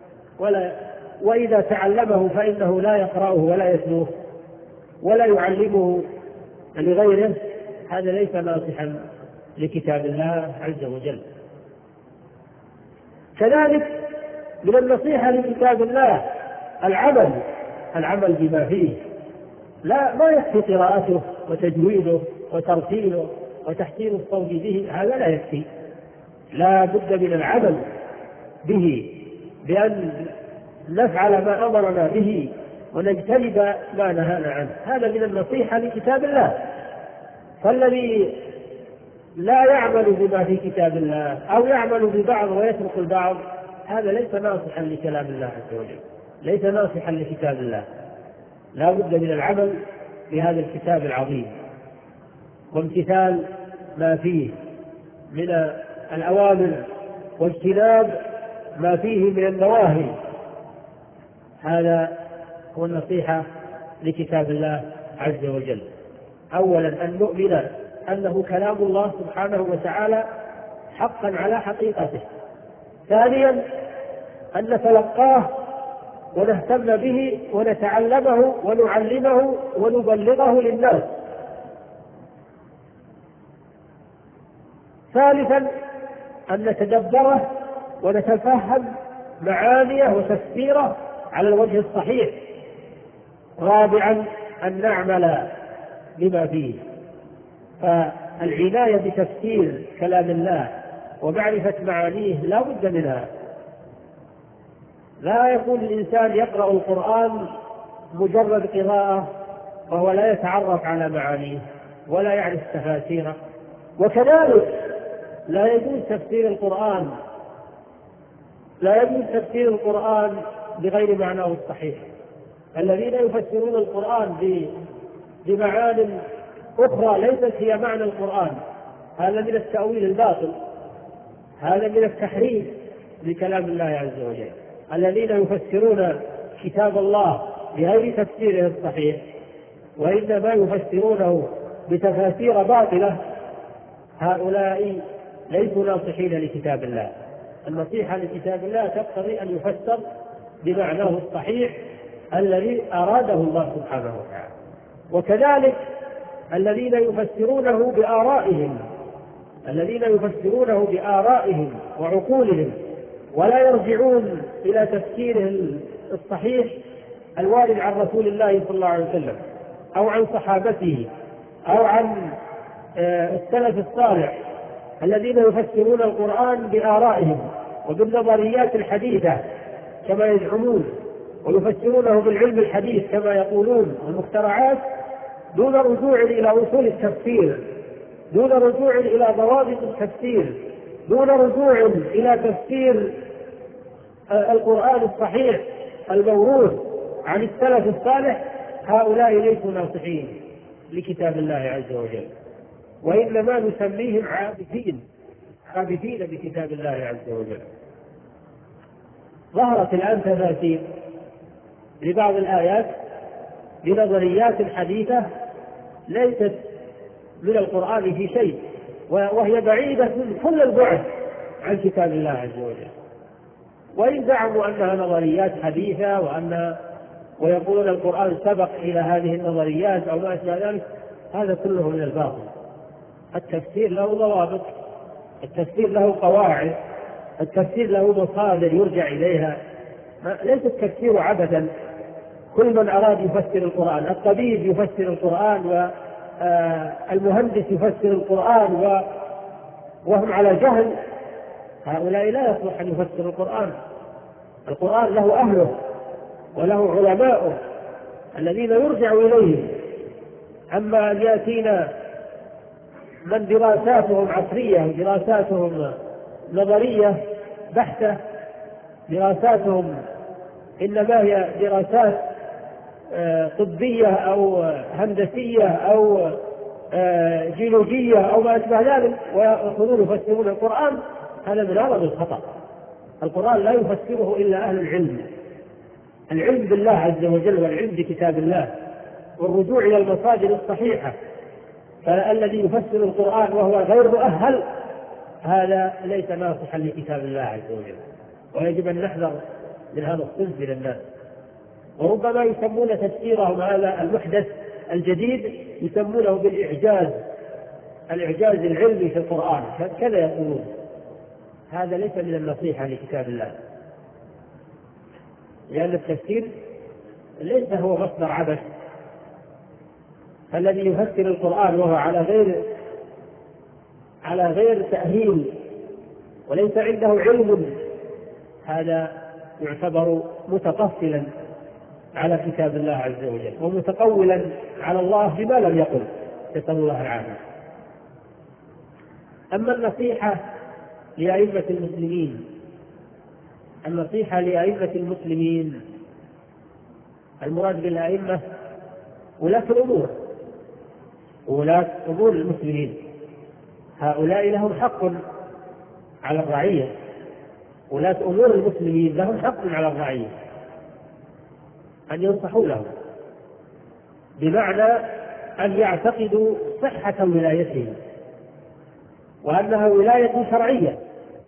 وإذا تعلمه فإنه لا يقرأه ولا يتلوه ولا يعلمه لغيره، هذا ليس ناصحا لكتاب الله عز وجل. كذلك من النصيحة لكتاب الله العمل بما فيه. ما يكفي قراءته وتجويده وترتيله وتحسين الصوت به، هذا لا يكفي، لا بد من العمل به، بأن نفعل ما أمرنا به ونجتنب ما نهانا عنه. هذا من النصيحة لكتاب الله. فالذي لا يعمل بما في كتاب الله أو يعمل ببعض ويترك البعض هذا ليس ناصحا لكلام الله عز وجل، ليس ناصحا لكتاب الله. لا بد من العمل بهذا الكتاب العظيم وامتثال ما فيه من الأوامر واجتناب ما فيه من النواهي. هذا هو النصيحة لكتاب الله عز وجل. أولا أن نؤمن أنه كلام الله سبحانه وتعالى حقا على حقيقته. ثانيا أن نتلقاه ونهتم به ونتعلمه ونعلمه ونبلغه للناس. ثالثا أن نتدبره ونتفهم معانيه وتفسيره على الوجه الصحيح. رابعا أن نعمل بما فيه. فالعناية بتفسير كلام الله ومعرفة معانيه لا بد منها. لا يكون الإنسان يقرأ القرآن مجرد قراءة وهو لا يتعرف على معانيه ولا يعرف تفاسيره. وكذلك لا يجوز تفسير القرآن بغير معناه الصحيح. الذين يفسرون القرآن بمعان أخرى ليست هي معنى القرآن هذا من التأويل الباطل. هذا من التحريف لكلام الله عز وجل. الذين يفسرون كتاب الله بغير تفسيره الصحيح وإنما يفسرونه بتفاسير باطلة، هؤلاء ليسوا ناصحين لكتاب الله. النصيحة لكتاب الله تقتضي أن يفسر بمعناه الصحيح الذي أراده الله سبحانه وتعالى. وكذلك الذين يفسرونه بآرائهم وعقولهم ولا يرجعون إلى تفسيره الصحيح الوارد عن رسول الله صلى الله عليه وسلم أو عن صحابته أو عن السلف الصالح، الذين يفسرون القرآن بآرائهم وبالنظريات الحديثة كما يزعمون، ويفسرونه بالعلم الحديث كما يقولون والمخترعات، دون رجوع إلى أصول التفسير، دون رجوع إلى ضوابط التفسير، دون رجوع إلى تفسير القرآن الصحيح الموروث عن السلف الصالح، هؤلاء ليسوا ناصحين لكتاب الله عز وجل، وإنما نسميهم عابثين بكتاب الله عز وجل. ظهرت الآن تفاسير لبعض الآيات بنظريات حديثة ليست من القرآن في شيء، وهي بعيدة من كل البعد عن كتاب الله عز وجل، وإن زعموا أنها نظريات حديثة ويقولون القرآن سبق إلى هذه النظريات أو ما أشبه ذلك، هذا كله من الباطل. التفسير له ضوابط، التفسير له قواعد، التفسير له مصادر يرجع إليها، ليس التفسير عبثا. كل من أراد يفسر القرآن، الطبيب يفسر القرآن والمهندس يفسر القرآن وهم على جهل، هؤلاء لا يصلح أن يفسر القرآن. القرآن له أهله وله علماؤه الذين يرجع إليهم. أما أن يأتينا من دراساتهم عصرية، دراساتهم نظرية بحتة، دراساتهم إنما هي دراسات طبية أو هندسية أو جيولوجية أو ما أشبه ذلك، ويأخذون يفسرون القرآن، هذا من أعظم الخطأ. القرآن لا يفسره إلا أهل العلم بالله عز وجل والعلم بكتاب الله والرجوع إلى المصادر الصحيحة. فالذي يفسر القرآن وهو غير مؤهل هذا ليس ناصحا لكتاب الله عز وجل، ويجب أن نحذر من هذا الصنف من الناس. وربما يسمون تفسيرهم هذا المحدث الجديد يسمونه بالإعجاز العلمي في القرآن، كذا يقولون. هذا ليس من النصيحة لكتاب الله، لأن التفسير ليس هو مصدر عبث. الذي يفسر القرآن وهو على غير تأهيل وليس عنده علم، هذا يعتبر متطفلا على كتاب الله عز وجل ومتقولا على الله بما لم يقل، نسأل الله العافية. أما النصيحة لأئمة المسلمين، المراد بالأئمة ولاة أمور المسلمين، هؤلاء لهم حق على الرعية. ولاة أمور المسلمين لهم حق على الرعية أن ينصحوا لهم، بمعنى أن يعتقدوا صحة ولايتهم وأنها ولاية شرعية.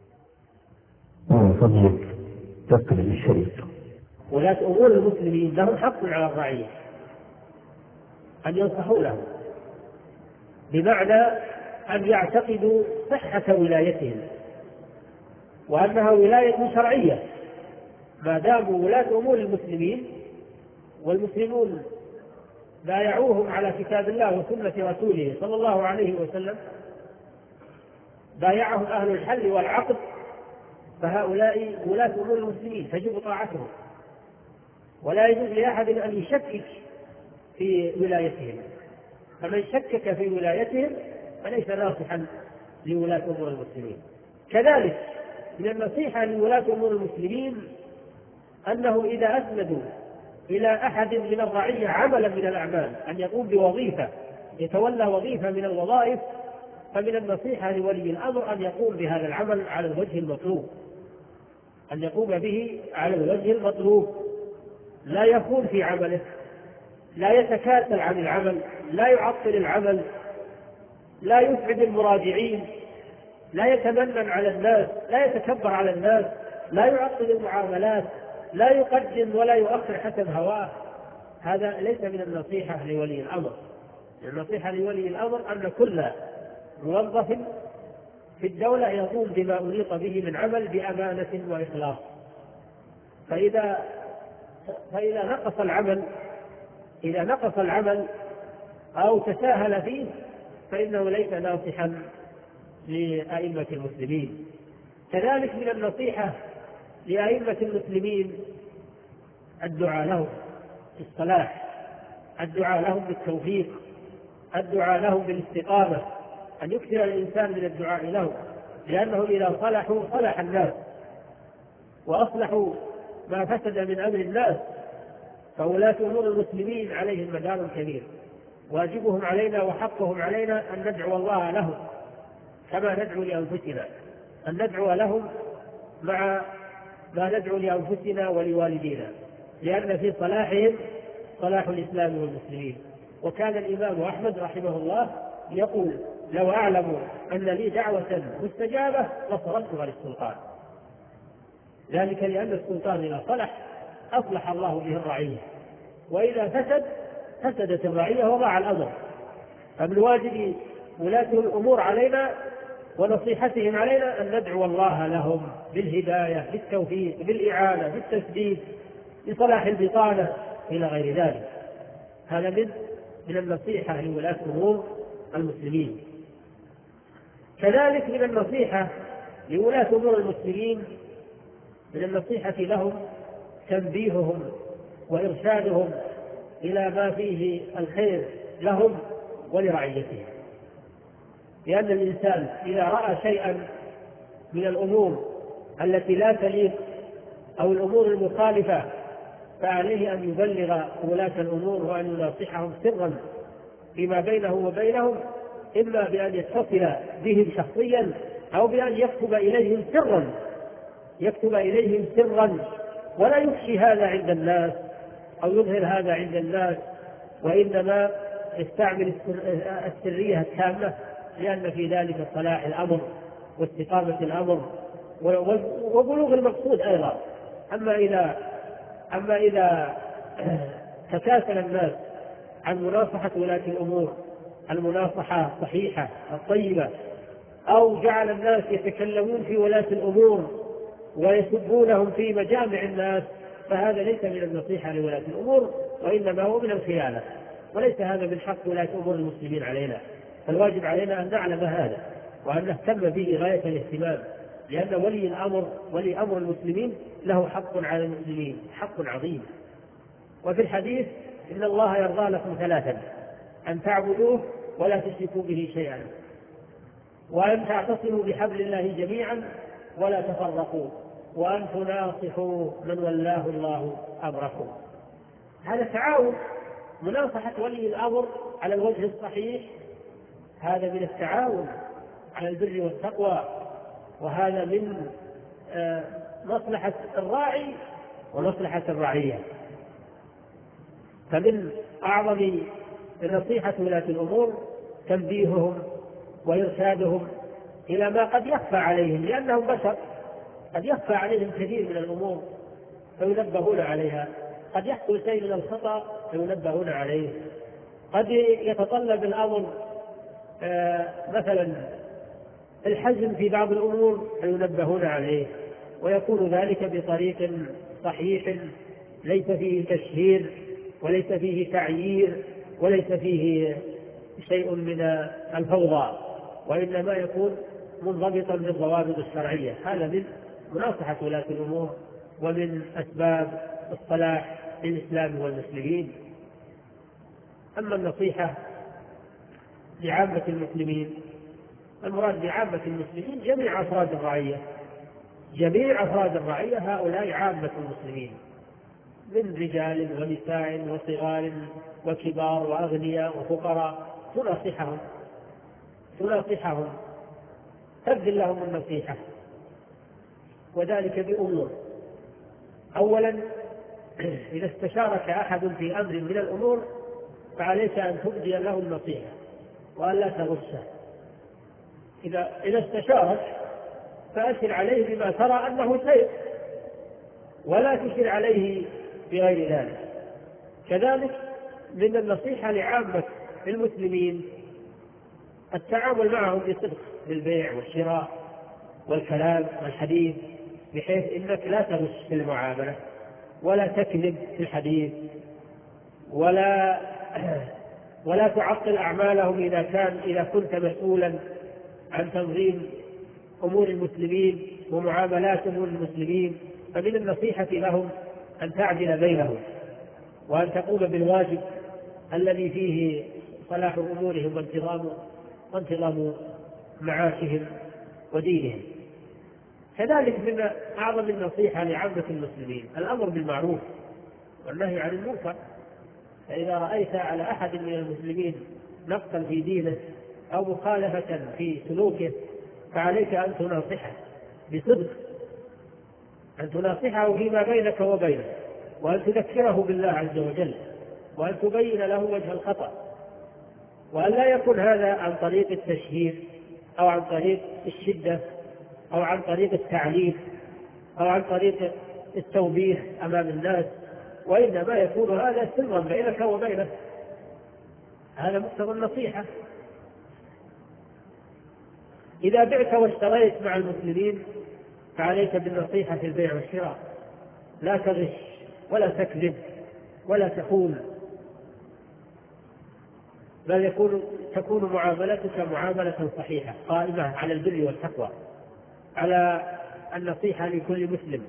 من فضلك تقبل الشريف.
ولاة أمور المسلمين لهم حق على الرعية أن ينصحوا لهم، بمعنى أن يعتقدوا صحة ولايتهم وأنها ولاية شرعية، ما داموا ولاة أمور المسلمين والمسلمون بايعوهم على كتاب الله وسنة رسوله صلى الله عليه وسلم، بايعهم أهل الحل والعقد، فهؤلاء ولاة أمور المسلمين تجب طاعتهم، ولا يجوز لأحد أن يشكك في ولايتهم. فمن شكك في ولايتهم فليس ناصحا لولاة أمور المسلمين. كذلك من النصيحة لولاة أمور المسلمين أنه إذا أسندوا إلى أحد من الرعية عملا من الأعمال، أن يقوم بوظيفة، يتولى وظيفة من الوظائف، فمن النصيحة لولي الأمر أن يقوم بهذا العمل على الوجه المطلوب، أن يقوم به على الوجه المطلوب، لا يخون في عمله، لا يتكاسل عن العمل، لا يعطل العمل، لا يسعد المراجعين، لا يتمنن على الناس، لا يتكبر على الناس، لا يعطل المعاملات، لا يقدم ولا يؤخر حسب هواه. هذا ليس من النصيحة لولي الأمر. النصيحة لولي الأمر أن كل موظف في الدولة يقوم بما أليق به من عمل بأمانة وإخلاص. فإذا نقص العمل أو تساهل فيه فإنه ليس ناصحا لأئمة المسلمين. كذلك من النصيحة لأئمة المسلمين الدعاء لهم بالصلاح، الدعاء لهم بالتوفيق، الدعاء لهم بالاستقامة، أن يكثر الإنسان من الدعاء لهم، لأنه إذا صلحوا صلح الناس وأصلحوا ما فسد من أمر الناس. فولاة أمور المسلمين عليهم مدار كبير، واجبهم علينا وحقهم علينا أن ندعو الله لهم كما ندعو لأنفسنا، أن ندعو لهم مع ما ندعو لأنفسنا ولوالدينا، لأن في صلاحهم صلاح الإسلام والمسلمين. وكان الإمام أحمد رحمه الله يقول: لو أعلم أن لي دعوة مستجابة لصرفتها للسلطان. ذلك لأن السلطان إذا صلح أصلح الله به الرعية، وإذا فسد فسدت الرعية وضاع الأمر. فمن واجب ولاة الأمور علينا ونصيحتهم علينا أن ندعو الله لهم بالهداية، بالتوفيق، بالإعانة، بالتسديد، بصلاح البطانة إلى غير ذلك. هذا من النصيحة لولاة أمور المسلمين. كذلك من النصيحة لولاة أمور المسلمين، من النصيحة لهم تنبيههم وإرشادهم إلى ما فيه الخير لهم ولرعيتهم. لأن الإنسان إذا رأى شيئا من الأمور التي لا تليق أو الأمور المخالفة فعليه أن يبلغ ولاة الأمور وأن يناصحهم سرا فيما بينه وبينهم، إما بأن يتصل بهم شخصيا أو بأن يكتب إليهم سرا ولا يفشي هذا عند الناس أو يظهر هذا عند الناس، وإنما يستعمل السرية التامة، لأن في ذلك صلاح الأمر واستقامة الأمر وبلوغ المقصود أيضا. أما إذا تكاسل الناس عن مناصحة ولاة الأمور المناصحة الصحيحة الطيبة، أو جعل الناس يتكلمون في ولاة الأمور ويسبونهم في مجامع الناس، فهذا ليس من النصيحة لولاة الأمور، وإنما هو من الخيانة، وليس هذا من حق ولاة أمور المسلمين علينا. فالواجب علينا أن نعلم هذا وأن نهتم به غاية الاهتمام، لأن ولي أمر المسلمين له حق على المسلمين، حق عظيم. وفي الحديث: إن الله يرضى لكم ثلاثا: أن تعبدوه ولا تشركوا به شيئا، وأن تعتصموا بحبل الله جميعا ولا تفرقوا، وأن تناصحوا من ولاه الله أمركم. هذا تعاون، مناصحة ولي الأمر على الوجه الصحيح، هذا من التعاون على البر والتقوى، وهذا من مصلحة الراعي ومصلحة الرعية. فمن أعظم نصيحة ولاة الأمور تنبيههم وإرشادهم إلى ما قد يخفى عليهم، لأنهم بشر، قد يخفى عليهم كثير من الأمور فينبهون عليها، قد يحصل شيء من الخطأ فينبهون عليه، قد يتطلب الأمر مثلا الحزم في بعض الأمور فينبهون عليه، ويكون ذلك بطريق صحيح ليس فيه تشهير وليس فيه تعيير وليس فيه شيء من الفوضى، وإنما يكون منضبطا بالضوابط الشرعية. هذا من مناصحة ولاة الأمور ومن أسباب الصلاح للإسلام والمسلمين. أما النصيحة لعامة المسلمين، المراد بعامة المسلمين جميع أفراد الرعية، جميع أفراد الرعية هؤلاء عامة المسلمين، من رجال ونساء وصغار وكبار وأغنياء وفقراء، تنصحهم تناصحهم، تبذل لهم النصيحة، وذلك بأمور. أولا، إذا استشارك أحد في أمر من الأمور فعليك أن تبدي له النصيحة وأن لا تغشه. إذا استشارك فأشر عليه بما ترى أنه خير، ولا تشر عليه بغير ذلك. كذلك من النصيحة لعامة المسلمين التعامل معهم بصدق في البيع والشراء والكلام والحديث، بحيث إنك لا تغش في المعاملة ولا تكذب في الحديث ولا تعطل أعمالهم إذا كنت مسؤولا عن تنظيم أمور المسلمين ومعاملاتهم المسلمين. فمن النصيحة لهم أن تعدل بينهم وأن تقوم بالواجب الذي فيه صلاح أمورهم وانتظام معاشهم ودينهم. كذلك من أعظم النصيحة لعامة المسلمين الأمر بالمعروف والنهي عن المنكر. فإذا رأيت على أحد من المسلمين نقصا في دينه أو مخالفة في سلوكه فعليك أن تناصحه بصدق، أن تناصحه فيما بينك وبينه، وأن تذكره بالله عز وجل، وأن تبين له وجه الخطأ، وأن لا يكون هذا عن طريق التشهير أو عن طريق الشدة أو عن طريق التعليم أو عن طريق التوبيخ أمام الناس، وإنما يكون هذا سرا بينك وبينه. هذا مقتضى النصيحة. إذا بعت واشتريت مع المسلمين فعليك بالنصيحة في البيع والشراء، لا تغش ولا تكذب ولا تخون، بل تكون معاملتك معاملة صحيحة قائمة على البر والتقوى، على النصيحة لكل مسلم.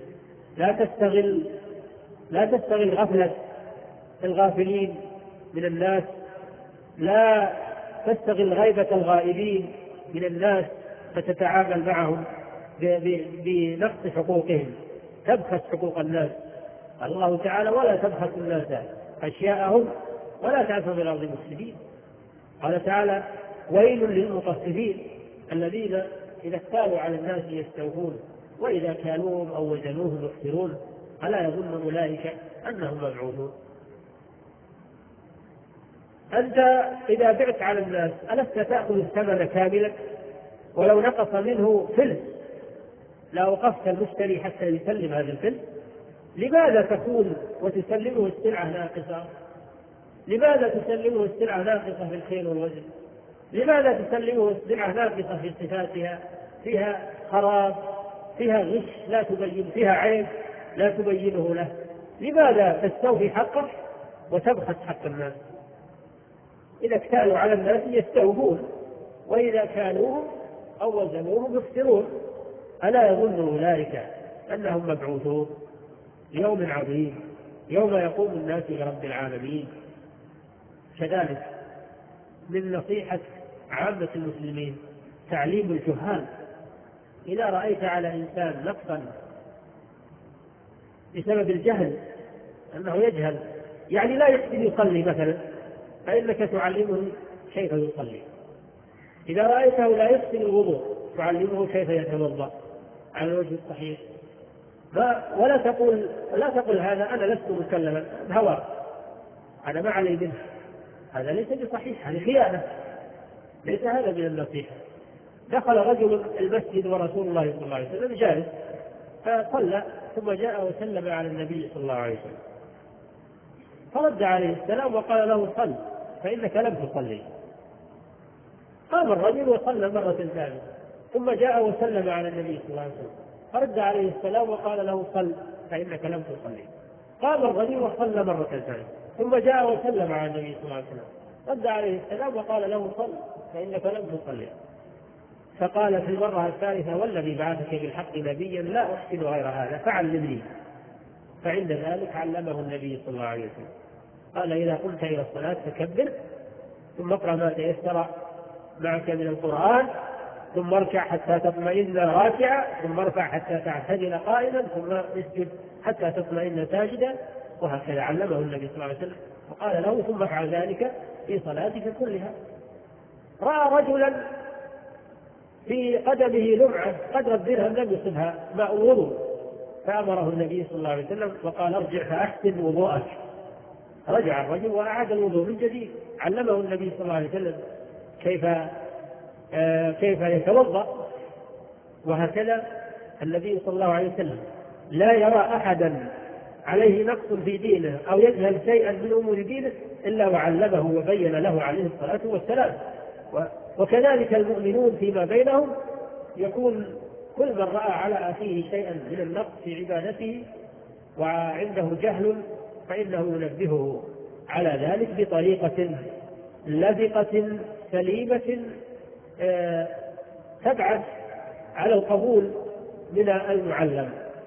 لا تستغل غفلة الغافلين من الناس، لا تستغل غيبة الغائبين من الناس فتتعامل معهم بنقص حقوقهم، تبخس حقوق الناس. قال الله تعالى: ولا تبخس الناس أشياءهم ولا تعثوا في الأرض مفسدين. قال تعالى: ويل للمطففين الذين إذا اكتالوا على الناس يستوفون وإذا كالوهم أو وزنوهم يخسرون ألا يظن أولئك أنهم مبعوثون. أنت إذا بعت على الناس ألست تأخذ الثمن كاملا؟ ولو نقص منه فلس لأوقفت المشتري حتى يسلم هذا الفلس. لماذا تكون وتسلمه السلعة ناقصة؟ لماذا تسلمه السلعة ناقصة في الخيل والوزن؟ لماذا تسلمه السلعة ناقصة في صفاتها، فيها خراب، فيها غش لا تبين، فيها عيب لا تبينه له؟ لماذا تستوفي حقه وتبخس حق الناس؟ إذا اكتالوا على الناس يستوفون وإذا كانوهم أو وزنوهم يخسرون ألا يظن أولئك أنهم مبعوثون ليوم عظيم يوم يقوم الناس لرب العالمين. كذلك من نصيحة عامة المسلمين تعليم الجهال. إذا رأيت على إنسان نقصا بسبب الجهل، أنه يجهل يعني لا يحسن يصلي مثلا، فإنك تعلمه كيف يصلي. إذا رأيته لا يحسن الوضوء تعلمه كيف يتوضأ على الوجه الصحيح. ولا تقول هذا أنا لست مكلما، هوى، أنا ما علي منه. هذا ليس بصحيح، هذه خيانة، ليس هذا من النصيحة. دخل رجل المسجد ورسول الله صلى الله عليه وسلم جالس فصلى، ثم جاء وسلم على النبي صلى الله عليه وسلم، فرد عليه السلام وقال له: صل فإنك لم تصلي. قام الرجل وصلى مرة ثانية، ثم جاء وسلم على النبي صلى الله عليه وسلم، فرد عليه السلام وقال له: صل فإنك لم تصلي. قام الرجل وصلى مرة ثانية، ثم جاء وسلم على النبي صلى الله عليه وسلم، رد عليه السلام وقال له: صل فإنك لم تصلي. فقال في المرة الثالثة: والذي بعثك بالحق نبيا لا أحسن غير هذا فعلمني. فعند ذلك علمه النبي صلى الله عليه وسلم، قال: إذا قمت إلى الصلاة فكبر، ثم اقرأ ما تيسر معك من القرآن، ثم اركع حتى تطمئن راكعا، ثم ارفع حتى تعتدل قائما، ثم اسجد حتى تطمئن ساجدا. وهكذا علمه النبي صلى الله عليه وسلم، وقال له: ثم افعل ذلك في صلاتك كلها. رأى رجلا في قدمه لمعة قدر الدرهم لم يصبها ماء وضوء، فأمره النبي صلى الله عليه وسلم وقال ارجع فأحسن وضوءك. رجع الرجل وأعاد الوضوء من جديد. علمه النبي صلى الله عليه وسلم كيف يتوضأ. وهكذا النبي صلى الله عليه وسلم لا يرى أحدا عليه نقص في دينه أو يجهل شيئا من أمور دينه إلا وعلمه وبين له عليه الصلاة والسلام. وكذلك المؤمنون فيما بينهم يكون كل من رأى على أخيه شيئا من النقص في عبادته وعنده جهل فإنه ينبهه على ذلك بطريقة لبقة سليمة تبعث على القبول من المعلم.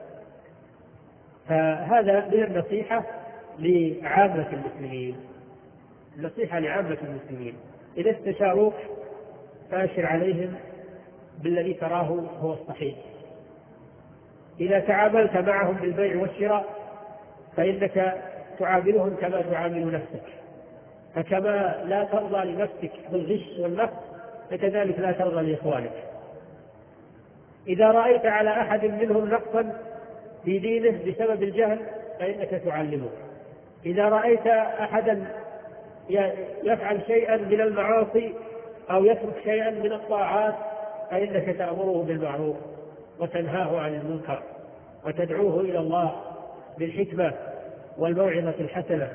فهذا من النصيحة لعامة المسلمين. النصيحة لعامة المسلمين: إذا استشاروك فأشر عليهم بالذي تراه هو الصحيح. إذا تعاملت معهم بالبيع والشراء فإنك تعاملهم كما تعامل نفسك، فكما لا ترضى لنفسك بالغش والنقص فكذلك لا ترضى لإخوانك. إذا رأيت على أحد منهم نقصا في دينه بسبب الجهل فإنك تعلمه. إذا رأيت أحدا يفعل شيئا من المعاصي أو يترك شيئا من الطاعات فإنك تأمره بالمعروف وتنهاه عن المنكر وتدعوه إلى الله بالحكمة والموعظة الحسنة.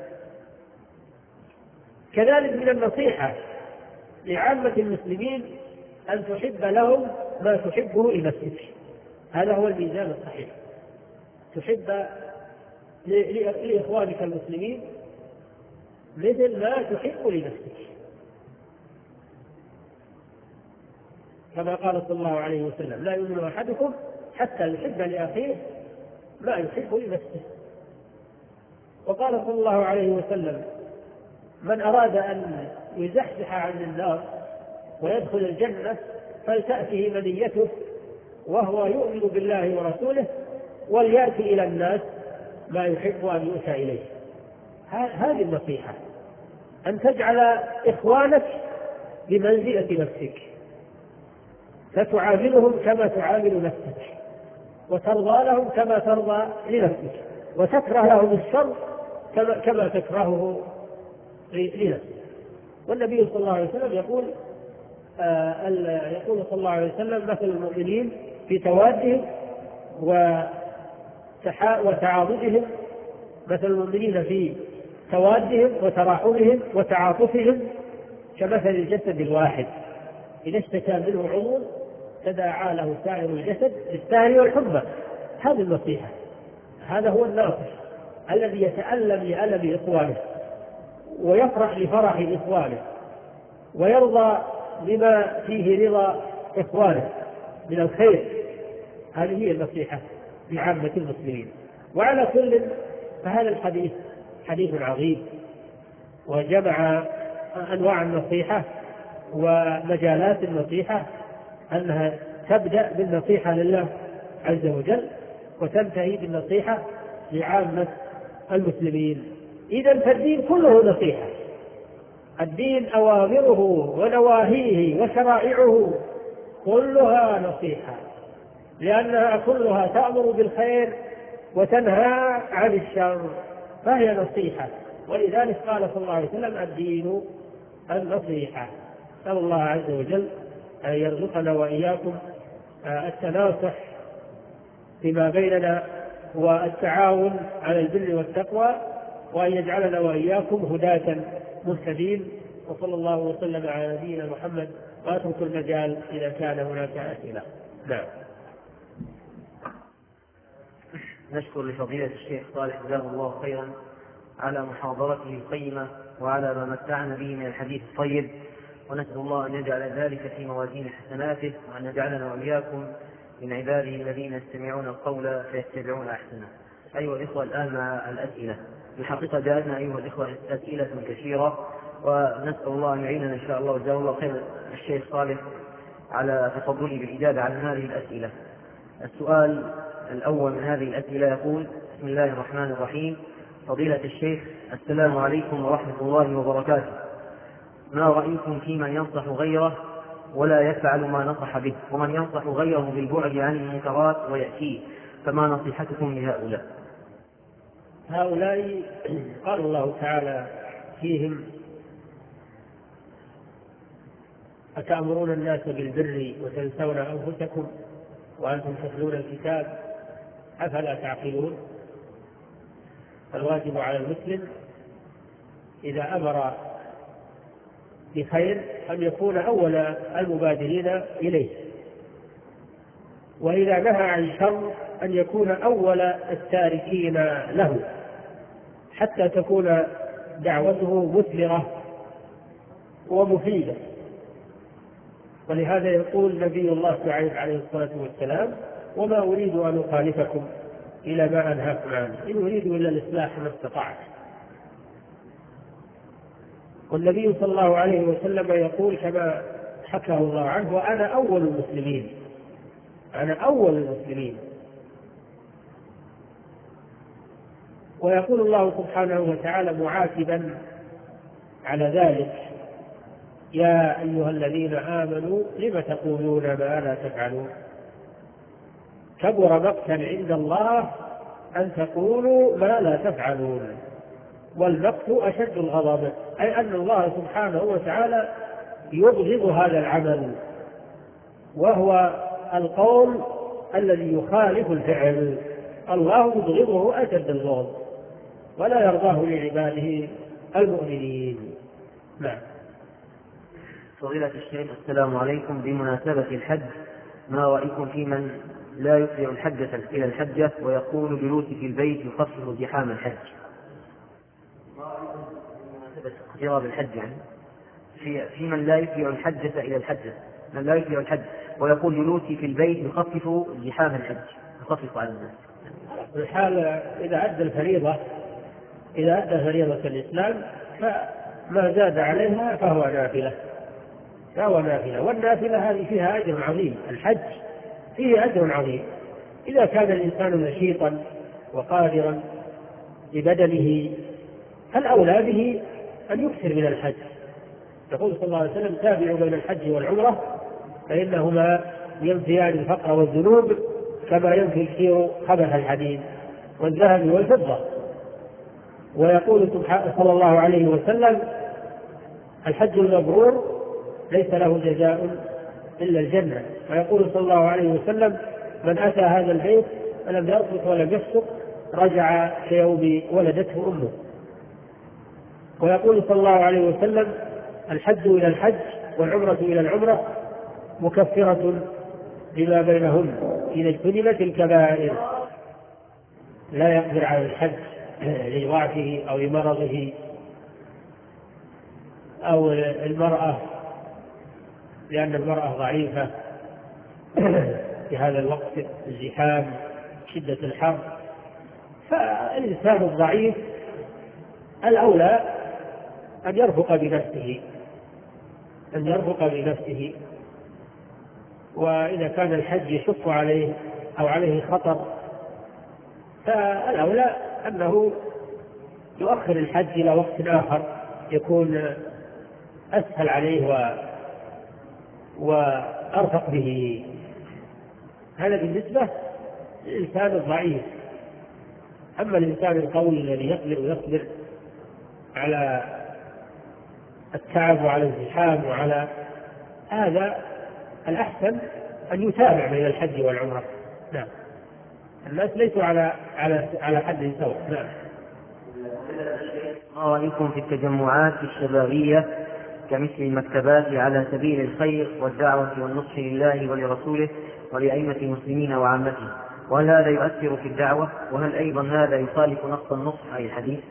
كذلك من النصيحة لعامة المسلمين أن تحب لهم ما تحبه لنفسك. هذا هو الميزان الصحيح. تحب لإخوانك المسلمين مثل ما تحب لنفسك، كما قال صلى الله عليه وسلم: لا يؤمن أحدكم حتى يحب لأخيه ما يحب لنفسه. وقال صلى الله عليه وسلم: من أراد أن يزحزح عن النار ويدخل الجنة فلتأته منيته وهو يؤمن بالله ورسوله وليأتي إلى الناس ما يحب أن يؤتى إليه. هذه النصيحة، أن تجعل إخوانك بمنزلة نفسك، فتعاملهم كما تعامل نفسك، وترضى لهم كما ترضى لنفسك، وتكره لهم الشر كما تكرهه لنفسك. والنبي صلى الله عليه وسلم يقول صلى الله عليه وسلم: مثل المؤمنين في توادهم وتعاضدهم، مثل المؤمنين في توادهم وتراحمهم وتعاطفهم كمثل الجسد الواحد إذا اشتكى منه عضو تداعى له سائر الجسد بالسهر والحمى. هذه النصيحة. هذا هو الناصح الذي يتألم لألم إخوانه ويفرح لفرح إخوانه ويرضى بما فيه رضا إخوانه من الخير. هذه هي النصيحة لعامة المسلمين. وعلى كل فهذا الحديث حديث عظيم وجمع أنواع النصيحة ومجالات النصيحة، أنها تبدأ بالنصيحة لله عز وجل وتنتهي بالنصيحة لعامة المسلمين. إذن فالدين كله نصيحة. الدين أوامره ونواهيه وشرائعه كلها نصيحة، لأنها كلها تأمر بالخير وتنهى عن الشر، فهي نصيحة. ولذلك قال صلى الله عليه وسلم: الدين النصيحة. نسأل الله عز وجل أن يرزقنا وإياكم التناصح فيما بيننا والتعاون على البر والتقوى، وأن يجعلنا وإياكم هداة مهتدين. وصلى الله وسلم على نبينا محمد، وأترك المجال إذا كان هناك أسئلة. نعم.
نشكر لفضيلة الشيخ صالح جزاه الله خيرا على محاضرته القيمة وعلى ما متعنا به من الحديث الطيب، ونسأل الله أن يجعل ذلك في موازين حسناته، وأن يجعلنا وإياكم من عباده الذين يستمعون القول فيتبعون أحسنه. أيها الإخوة، الآن مع الأسئلة. الحقيقة جاءتنا أيها الإخوة أسئلة كثيرة، ونسأل الله أن يعيننا إن شاء الله وجزاه الله خير الشيخ صالح على تفضله بالإجابة عن هذه الأسئلة. السؤال الأول من هذه الأسئلة يقول: بسم الله الرحمن الرحيم. فضيلة الشيخ، السلام عليكم ورحمة الله وبركاته. ما رأيكم في من ينصح غيره ولا يفعل ما نصح به، ومن ينصح غيره بالبعد عن المنكرات ويأتيه، فما نصيحتكم لهؤلاء؟
هؤلاء قال الله تعالى فيهم: أتأمرون الناس بالبر وتنسون أنفسكم وأنتم تتلون الكتاب أفلا تعقلون. الواجب على المسلم إذا أمر بخير أن يكون أول المبادرين إليه، وإذا نهى عن شر أن يكون أول التاركين له، حتى تكون دعوته مثمرة ومفيدة. ولهذا يقول نبي الله شعيب عليه الصلاة والسلام: وما أريد أن أخالفكم إلى ما أنهاكم عنه، إن أريد إلا الإصلاح ما استطعت. والنبي صلى الله عليه وسلم يقول كما حكاه الله عنه: وأنا أول المسلمين، أنا أول المسلمين. ويقول الله سبحانه وتعالى معاتبا على ذلك: يا أيها الذين آمنوا لم تقولون ما لا تفعلون، كبر مقتا عند الله أن تقولوا ما لا تفعلون. والمقت أشد الغضب، أي أن الله سبحانه وتعالى يبغض هذا العمل، وهو القول الذي يخالف الفعل. الله يبغضه أشد البغض ولا يرضاه لعباده المؤمنين. نعم.
فضيلة الشيخ، السلام عليكم. بمناسبة الحج، ما رأيكم في من لا يتبع الحجة إلى الحجة ويقول جلوسي في البيت يخفف زحام الحج؟ بمناسبة اقتراب الحج، يعني في من لا يتبع الحجة إلى الحجة، من لا يتبع الحج ويقول جلوسي في البيت يخفف زحام الحج، يخفف على الناس.
الحال إذا أدى الفريضة، إذا أدى فريضة الإسلام فما زاد عليها فهو نافلة، والنافلة هذه فيها أجر عظيم. الحج فيه أجر عظيم إذا كان الإنسان نشيطا وقادرا ببدنه، فالأولى به أن يكثر من الحج. يقول صلى الله عليه وسلم: تابعوا بين الحج والعمرة فإنهما ينفيان الفقر والذنوب كما ينفي الكير خبث الحديد والذهب والفضة. ويقول صلى الله عليه وسلم: الحج المبرور ليس له جزاء إلا الجنة. ويقول صلى الله عليه وسلم: من أتى هذا البيت فلم يرفث ولم يفسق رجع كيوم ولدته أمه. ويقول صلى الله عليه وسلم: الحج إلى الحج والعمرة إلى العمرة مكفرة لما بينهن إذا اجتنبت الكبائر. لا يقدر على الحج لضعفه أو لمرضه، أو المرأة لأن المرأة ضعيفة في هذا الوقت، الزحام، شدة الحر. فالإنسان الضعيف الأولى أن يرفق بنفسه، وإذا كان الحج يشق عليه أو عليه خطر فالأولى أنه يؤخر الحج إلى وقت آخر يكون أسهل عليه وأرفق به. هذا بالنسبة للإنسان الضعيف. أما الإنسان القوي الذي يقدر على التعب وعلى الزحام وعلى هذا، الأحسن أن يتابع بين الحج والعمرة. نعم. الناس ليسوا على حد سواء. نعم.
ما رأيكم في التجمعات الشبابية كمثل المكتبات على سبيل الخير والدعوة والنصح لله ولرسوله ولأئمة المسلمين وعامتهم؟ وهل هذا يؤثر في الدعوة؟ وهل أيضا هذا يخالف نص النصح أي الحديث؟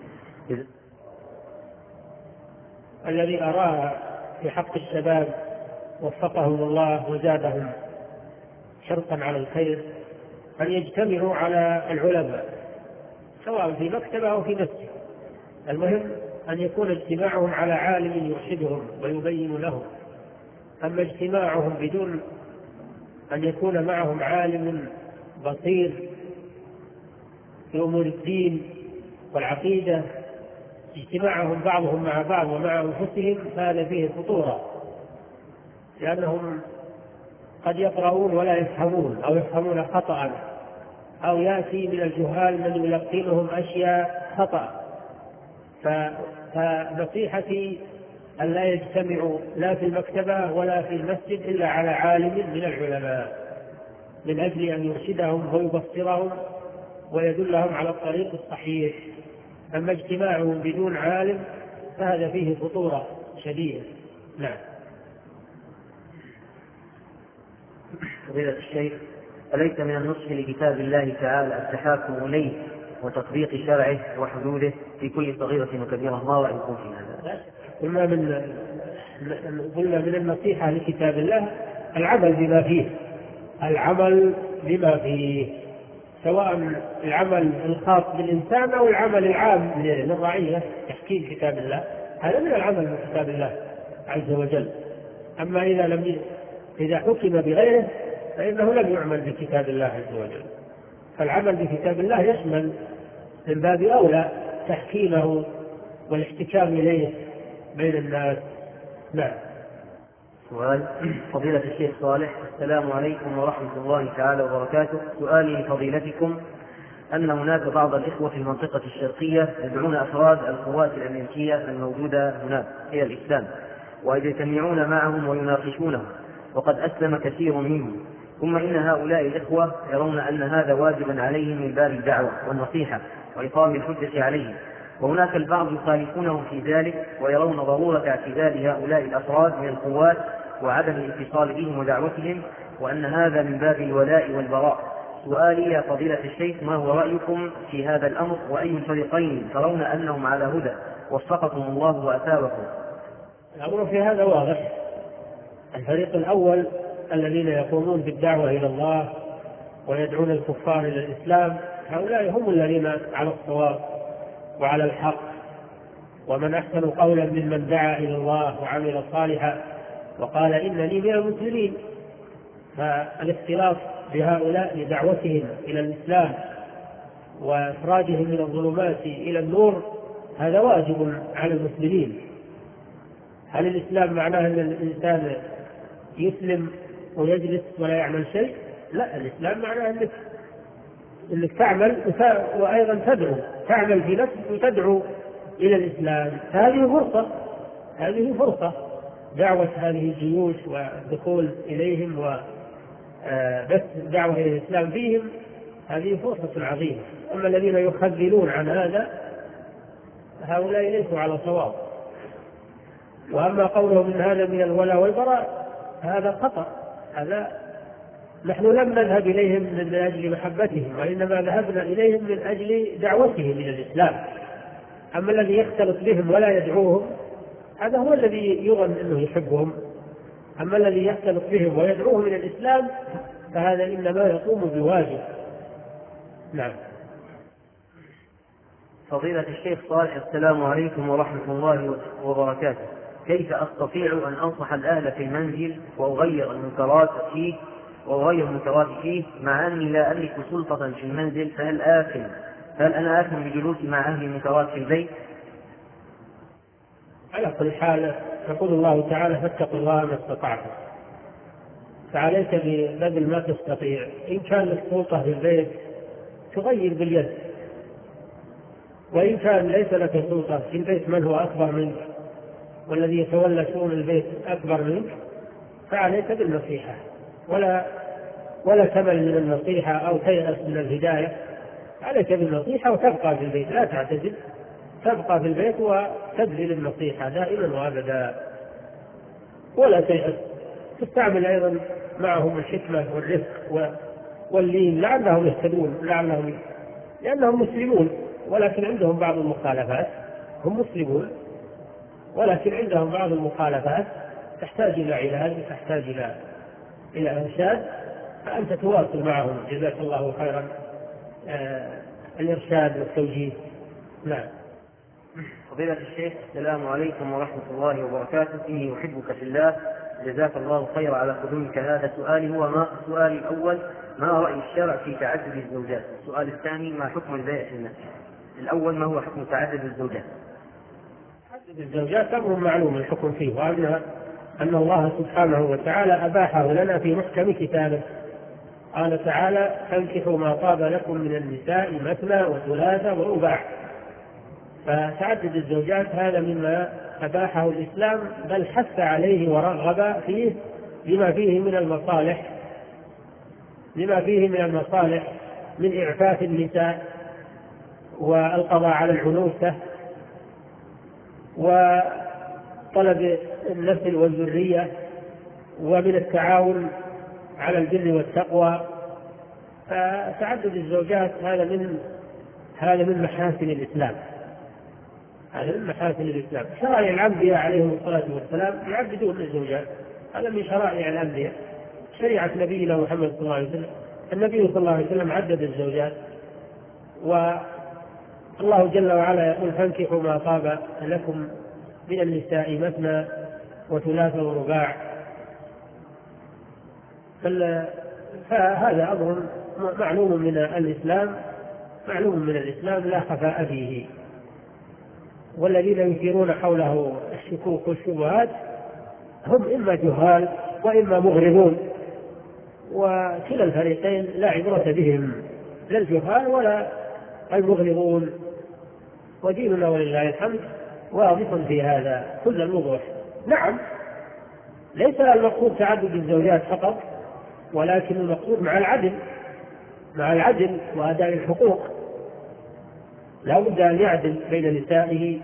الذي أراه في حق الشباب وفقهم الله وزادهم حرصا على الخير أن يجتمعوا على العلماء سواء في مكتبة أو في مسجد. المهم أن يكون اجتماعهم على عالم يرشدهم ويبين لهم. أما اجتماعهم بدون أن يكون معهم عالم بصير في أمور الدين والعقيدة، اجتماعهم بعضهم مع بعض ومع أنفسهم، فهذا فيه خطورة. لأنهم قد يقرؤون ولا يفهمون أو يفهمون خطأ، أو يأتي من الجهال من يلقنهم أشياء خطأ. فنصيحتي أن لا يجتمعوا لا في المكتبة ولا في المسجد إلا على عالم من العلماء، من أجل أن يرشدهم ويبصرهم ويدلهم على الطريق الصحيح. أما اجتماعهم بدون عالم فهذا فيه خطورة شديدة. نعم.
فضيلة الشيخ، أليس من النصح لكتاب الله تعالى التحاكم إليه وتطبيق شرعه وحدوده في كل صغيرة وكبيرة؟ ما رأيكم في هذا؟
قلنا من النصيحة لكتاب الله العمل بما فيه، العمل بما فيه، سواء العمل الخاص بالإنسان أو العمل العام للرعية، تحكيم كتاب الله هذا من العمل بكتاب الله عز وجل. أما إذا حكم بغيره فإنه لم يعمل بكتاب الله عز وجل. فالعمل بكتاب الله يشمل من باب أولى تحكيمه والاحتكام إليه بين الناس. نعم.
سؤال فضيلة الشيخ صالح: السلام عليكم ورحمة الله تعالى وبركاته. سؤالي لفضيلتكم أن هناك بعض الإخوة في المنطقة الشرقية يدعون أفراد القوات الأمريكية الموجودة هناك إلى الإسلام، ويجتمعون معهم ويناقشونهم، وقد أسلم كثير منهم، ثم إن هؤلاء الإخوة يرون أن هذا واجبا عليهم من باب الدعوة والنصيحة وإقام الحجة عليهم، وهناك البعض يخالفونهم في ذلك ويرون ضرورة اعتزال هؤلاء الأفراد من القوات وعدم الاتصال بهم ودعوتهم، وأن هذا من باب الولاء والبراء. سؤالي يا فضيلة الشيخ: ما هو رأيكم في هذا الأمر؟ وأي الفريقين ترون أنهم على هدى؟ وفقكم الله وأثابكم.
الأمر في هذا واضح. الفريق الأول الذين يقومون بالدعوة إلى الله ويدعون الكفار إلى الإسلام، هؤلاء هم الذين على الصواب وعلى الحق، ومن أحسن قولا ممن دعا إلى الله وعمل صالحا وقال إنني من المسلمين. فالاختلاف بهؤلاء لدعوتهم إلى الإسلام وإخراجهم من الظلمات إلى النور هذا واجب على المسلمين. هل الإسلام معناه أن الإنسان يسلم ويجلس ولا يعمل شيء؟ لا، الإسلام معناه أنك تعمل وأيضا تدعو، تعمل في نفسك وتدعو إلى الإسلام. هذه فرصة دعوة هذه الجيوش والدخول إليهم وبث الدعوة إلى الإسلام فيهم، هذه فرصة عظيمة. أما الذين يخذلون عن هذا هؤلاء ليسوا على صواب. وأما قولهم من هذا من الولاء والبراء هذا خطأ. هذا نحن لم نذهب إليهم من أجل محبتهم، وإنما ذهبنا إليهم من أجل دعوتهم إلى الإسلام. أما الذي يختلط بهم ولا يدعوهم هذا هو الذي يظن أنه يحبهم. أما الذي يختلط بهم ويدعوهم إلى الإسلام فهذا إنما يقوم بواجب. نعم.
فضيلة الشيخ صالح: السلام عليكم ورحمة الله وبركاته. كيف أستطيع أن أنصح الأهل في المنزل وأغير المنكرات فيه مع أني لا أملك سلطة في المنزل؟ هل أنا آثم بجلوسي مع أهل المنكرات في البيت؟
على كل حال يقول الله تعالى: فاتقوا الله ما استطعتم. فعليك ببذل ما تستطيع. إن كان لك سلطة في البيت تغير باليد، وإن كان ليس لك سلطة في البيت من هو أكبر منك والذي يتولى شؤون البيت أكبر منك فعليك بالنصيحة، ولا تمل من النصيحة أو تيأس من الهداية. عليك بالنصيحة وتبقى في البيت، لا تعتزل، تبقى في البيت وتبذل النصيحة دائما وأبدا ولا تيأس. تستعمل أيضا معهم الحكمة والرفق واللين لعلهم يهتدون، لأنهم مسلمون ولكن عندهم بعض المخالفات. هم مسلمون ولكن عندهم بعض المخالفات تحتاج إلى علاج، تحتاج إلى إرشاد، فأنت تواصل معهم جزاك الله خيرا الإرشاد والتوجيه. نعم.
فضيلة الشيخ: السلام عليكم ورحمة الله وبركاته. إني أحبك في الله، جزاك الله خير على قدومك هذا. سؤالي الأول: ما رأي الشرع في تعدد الزوجات؟ السؤال الثاني: ما حكم البيع في المسجد؟ الأول: ما هو حكم تعدد الزوجات؟
تعدد الزوجات أمر معلوم الحكم فيه، أن الله سبحانه وتعالى أباحه لنا في محكم كتابه. قال تعالى: فانكحوا ما طاب لكم من النساء مثنى وثلاث ورباع. فتعدد الزوجات هذا مما أباحه الإسلام، بل حث عليه ورغب فيه لما فيه من المصالح من إعفاف النساء والقضاء على العنوسة وطلب النسل والذرية، ومن التعاون على البر والتقوى. فتعدد الزوجات هذا من محاسن الإسلام. شرائع الأنبياء عليهم الصلاة والسلام يعددون الزوجات، هذا من شرائع الأنبياء. شريعة نبينا محمد صلى الله عليه وسلم، النبي صلى الله عليه وسلم عدد الزوجات. والله جل وعلا يقول: فانكحوا ما طاب لكم من النساء مثنى وثلاث ورباع. فهذا أمر معلوم من الإسلام لا خفاء فيه. والذين يثيرون حوله الشكوك والشبهات هم إما جهال وإما مغرضون، وكلا الفريقين لا عبرة بهم، لا الجهال ولا المغرضون. وديننا ولله الحمد واضح في هذا كل الوضوح. نعم، ليس المقصود تعدد الزوجات فقط، ولكن المقصود مع العدل وأداء الحقوق. لا بد أن يعدل بين نسائه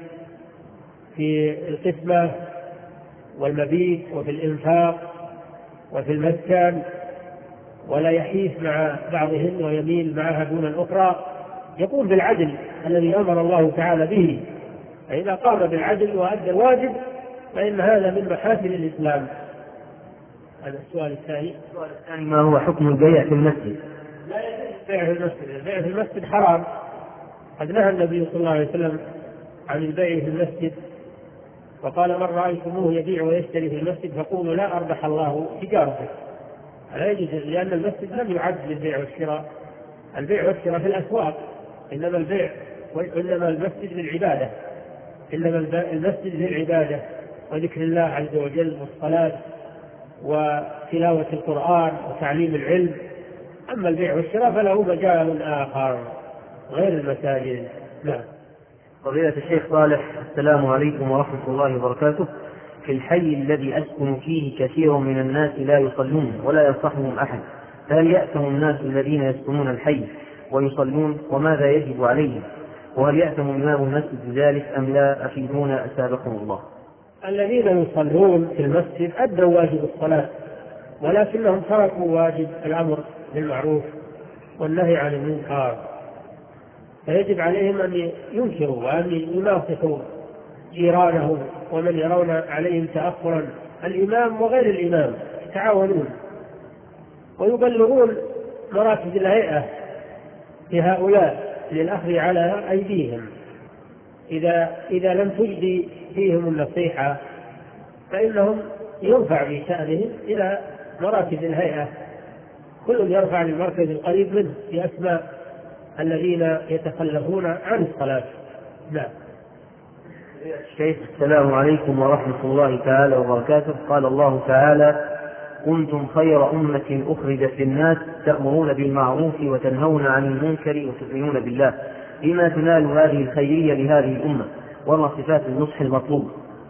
في القسمة والمبيت وفي الإنفاق وفي المسكن، ولا يحيف مع بعضهن ويميل معها دون الأخرى. يقوم بالعدل الذي أمر الله تعالى به، فإذا قام بالعدل وأدى الواجب فإن هذا من محاسن الإسلام. هذا السؤال الثاني.
ما هو حكم البيع في المسجد؟
لا يجوز البيع في المسجد حرام. قد نهى النبي صلى الله عليه وسلم عن البيع في المسجد، وقال: من رأيتموه يبيع ويشتري في المسجد فقولوا لا أربح الله تجارته. لا يجوز، لأن المسجد لم يعد للبيع والشراء. البيع والشراء في الأسواق، إنما المسجد للعبادة. المسجد للعبادة وذكر الله عز وجل والصلاة وتلاوة القرآن وتعليم العلم. أما البيع والشراء فله مجال آخر غير المساجد. نعم.
فضيلة الشيخ صالح، السلام عليكم ورحمة الله وبركاته. في الحي الذي أسكن فيه كثير من الناس لا يصلون ولا ينصحهم أحد، فهل يأثم الناس الذين يسكنون الحي ويصلون؟ وماذا يجب عليهم؟ وهل يأثم إمام المسجد بذلك أم لا؟ أفيدونا أسابقهم الله.
الذين يصلون في المسجد أدوا واجب الصلاة، ولكنهم تركوا واجب الأمر بالمعروف والنهي عن المنكر، فيجب عليهم أن ينكروا وأن يناصحوا جيرانهم ومن يرون عليهم تأخرا، الإمام وغير الإمام يتعاونون ويبلغون مراكز الهيئة لهؤلاء للأخذ على أيديهم. إذا لم تجدي فيهم النصيحة فإنهم يرفع بشأنهم إلى مراكز الهيئة، كل يرفع للمركز القريب منه بأسماء الذين يتخلفون عن الصلاة. نعم.
الشيخ، السلام عليكم ورحمة الله تعالى وبركاته. قال الله تعالى: كنتم خير أمة أخرجت للناس تأمرون بالمعروف وتنهون عن المنكر وتؤمنون بالله. بما تنال هذه الخيرية لهذه الأمة؟ وما صفات النصح المطلوب؟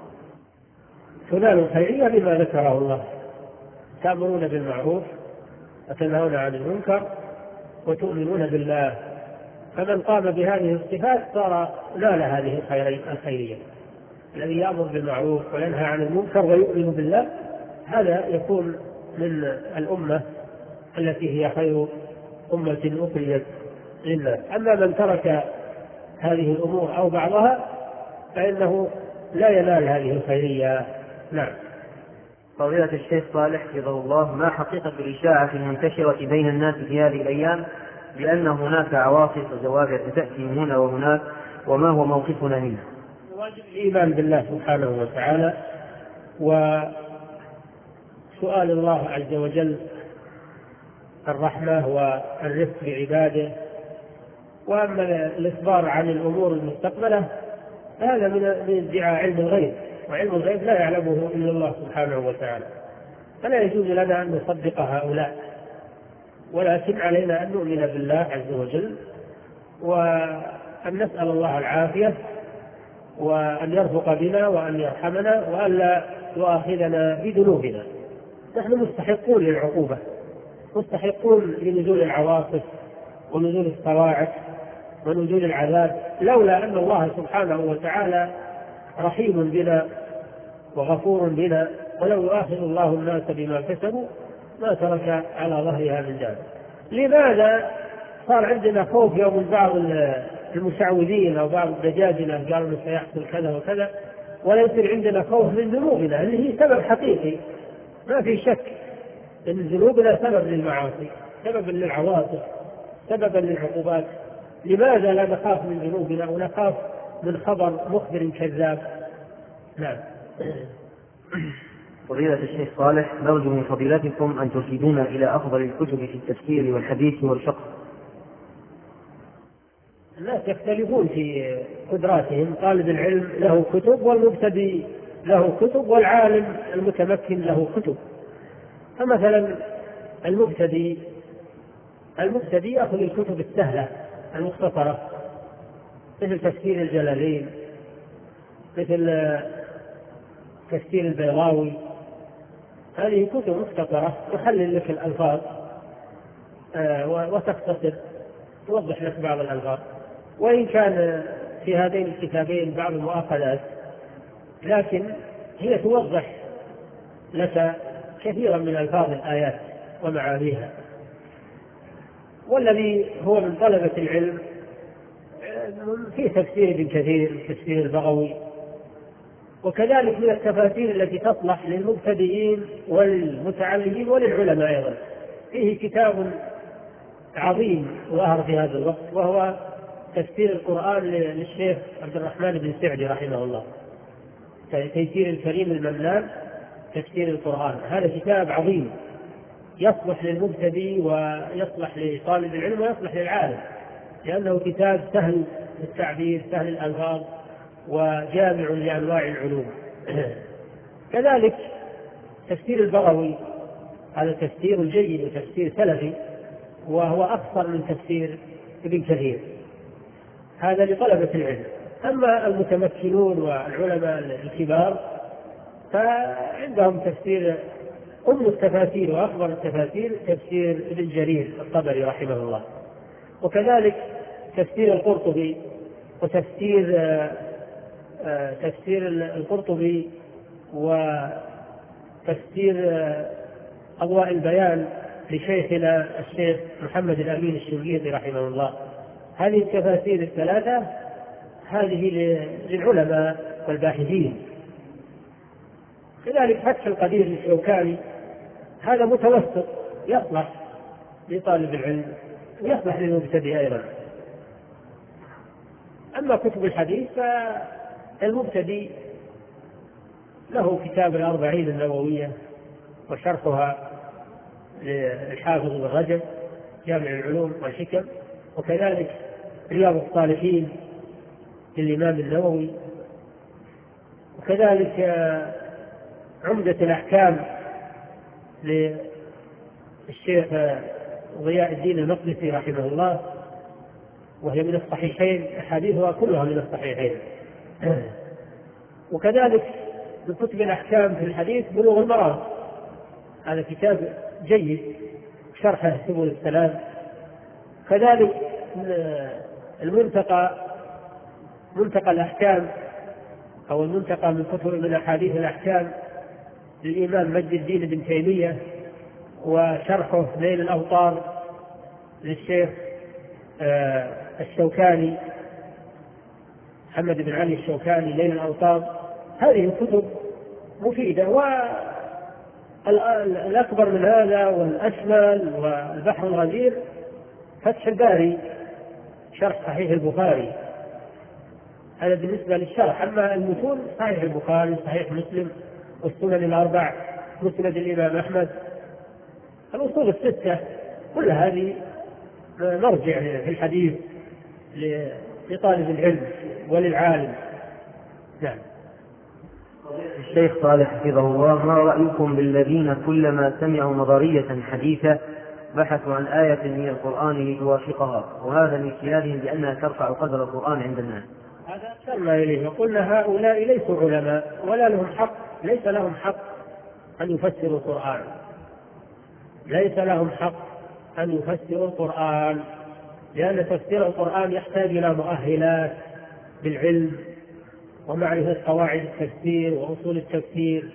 تنال الخيرية بما ذكره الله: تأمرون بالمعروف وتنهون عن المنكر وتؤمنون بالله. فمن قام بهذه الصفات صار نال هذه الخيرية. الذي يأمر بالمعروف وينهى عن المنكر ويؤمن بالله هذا يكون من الأمة التي هي خير أمة أخرجت للناس. أما من ترك هذه الأمور أو بعضها فإنه لا ينال هذه الخيرية. نعم.
فضيلة الشيخ صالح حفظه الله، ما حقيقة الإشاعة المنتشرة بين الناس في هذه الأيام بأن هناك عواصف وزواجر تأتي من هنا وهناك، وما هو موقفنا منها؟
واجب الإيمان بالله سبحانه وتعالى وسؤال الله عز وجل الرحمة والرفق بعباده. وأما الإخبار عن الأمور المستقبلة هذا من ادعاء علم الغيب، وعلم الغيب لا يعلمه إلا الله سبحانه وتعالى، فلا يجوز لنا أن نصدق هؤلاء، ولكن علينا أن نؤمن بالله عز وجل، وأن نسأل الله العافية، وأن يرفق بنا، وأن يرحمنا، وأن لا يؤاخذنا بذنوبنا. نحن مستحقون للعقوبة، مستحقون لنزول العواصف ونزول الصواعق ونزول العذاب، لولا أن الله سبحانه وتعالى رحيم بنا وغفور بنا، ولو يؤاخذ الله الناس بما كسبوا ما ترك على ظهرها من دابة. لماذا صار عندنا خوف يوم من بعض المشعوذين أو بعض الدجاجلة قالوا إنه سيحصل كذا وكذا، ولا يصير عندنا خوف من ذنوبنا اللي هي سبب حقيقي ما في شك أن ذنوبنا سبب للمعاصي، سبب للعواصف، سببا للعقوبات. لماذا لا نخاف من ذنوبنا ونخاف من خبر مخبر كذاب؟ نعم.
فضيلة الشيخ صالح، نرجو من فضيلتكم أن ترشدونا إلى أفضل الكتب في التفسير والحديث والفقه.
الناس يختلفون في قدراتهم، طالب العلم له كتب، والمبتدئ له كتب، والعالم المتمكن له كتب. فمثلا المبتدئ يأخذ الكتب السهلة المختصرة، مثل تفسير الجلالين، مثل تفسير البيضاوي. هذه كتب مختصرة تحلل لك الألفاظ وتختصر، توضح لك بعض الألفاظ، وإن كان في هذين الكتابين بعض المؤاخذات، لكن هي توضح لك كثيرا من ألفاظ الآيات ومعانيها. والذي هو من طلبة العلم في تفسير ابن كثير، تفسير البغوي، وكذلك من التفاسير التي تصلح للمبتدئين والمتعلمين وللعلماء أيضا. فيه كتاب عظيم ظهر في هذا الوقت، وهو تفسير القرآن للشيخ عبد الرحمن بن سعدي رحمه الله، تيسير الكريم المنان تفسير القرآن. هذا كتاب عظيم يصلح للمبتدئ ويصلح لطالب العلم ويصلح للعالم، لأنه كتاب سهل التعبير، سهل الألفاظ، وجامع لأنواع العلوم. كذلك تفسير البغوي، هذا تفسير جيد وتفسير سلفي، وهو أكثر من تفسير ابن كثير. هذا لطلبة العلم. أما المتمكنون والعلماء الكبار فعندهم تفسير أم التفاسير وأكبر التفاسير تفسير ابن جرير الطبري رحمه الله، وكذلك تفسير القرطبي، وتفسير القرطبي، وتفسير أضواء البيان لشيخنا الشيخ محمد الأمين الشنقيطي رحمه الله. هذه التفاسير الثلاثة هذه للعلماء والباحثين. كذلك فتح القدير للشوكاني، هذا متوسط يصلح لطالب العلم ويصلح للمبتدئ أيضا. أما كتب الحديث فالمبتدئ له كتاب الأربعين النووية وشرحها للحافظ ابن رجب جامع العلوم والحكم، وكذلك رياض الصالحين للإمام النووي، وكذلك عمدة الأحكام للشيخ ضياء الدين المقدسي رحمه الله، وهي من الصحيحين، أحاديثها كلها من الصحيحين. وكذلك من كتب الأحكام في الحديث بلوغ المرام، هذا كتاب جيد شرحه سبل السلام. كذلك منتقى الأحكام أو المنتقى من كتب من أحاديث الأحكام للإمام مجد الدين بن تيمية، وشرحه ليل الأوطار للشيخ الشوكاني محمد بن علي الشوكاني ليل الأوطار. هذه الكتب مفيدة، والأكبر من هذا والأشمل والبحر الغزير فتح الباري شرح صحيح البخاري، هذا بالنسبة للشرح. أما المتون صحيح البخاري، صحيح مسلم، والسنن الأربع، مسند الإمام أحمد، الأصول الستة، كل هذه مرجع في الحديث لطالب العلم وللعالم. نعم.
الشيخ صالح حفظه الله، ما رأيكم بالذين كلما سمعوا نظرية حديثة بحثوا عن آية من القرآن لتوافقها، وهذا من اجتهادهم بأنها ترفع قدر القرآن عند الناس؟
هذا أشرنا إليه وقلنا هؤلاء ليسوا علماء ولا لهم حق، ليس لهم حق أن يفسروا القرآن، ليس لهم حق أن يفسروا القرآن، لأن تفسير القرآن يحتاج إلى مؤهلات بالعلم ومعرفة قواعد التفسير وأصول التفسير.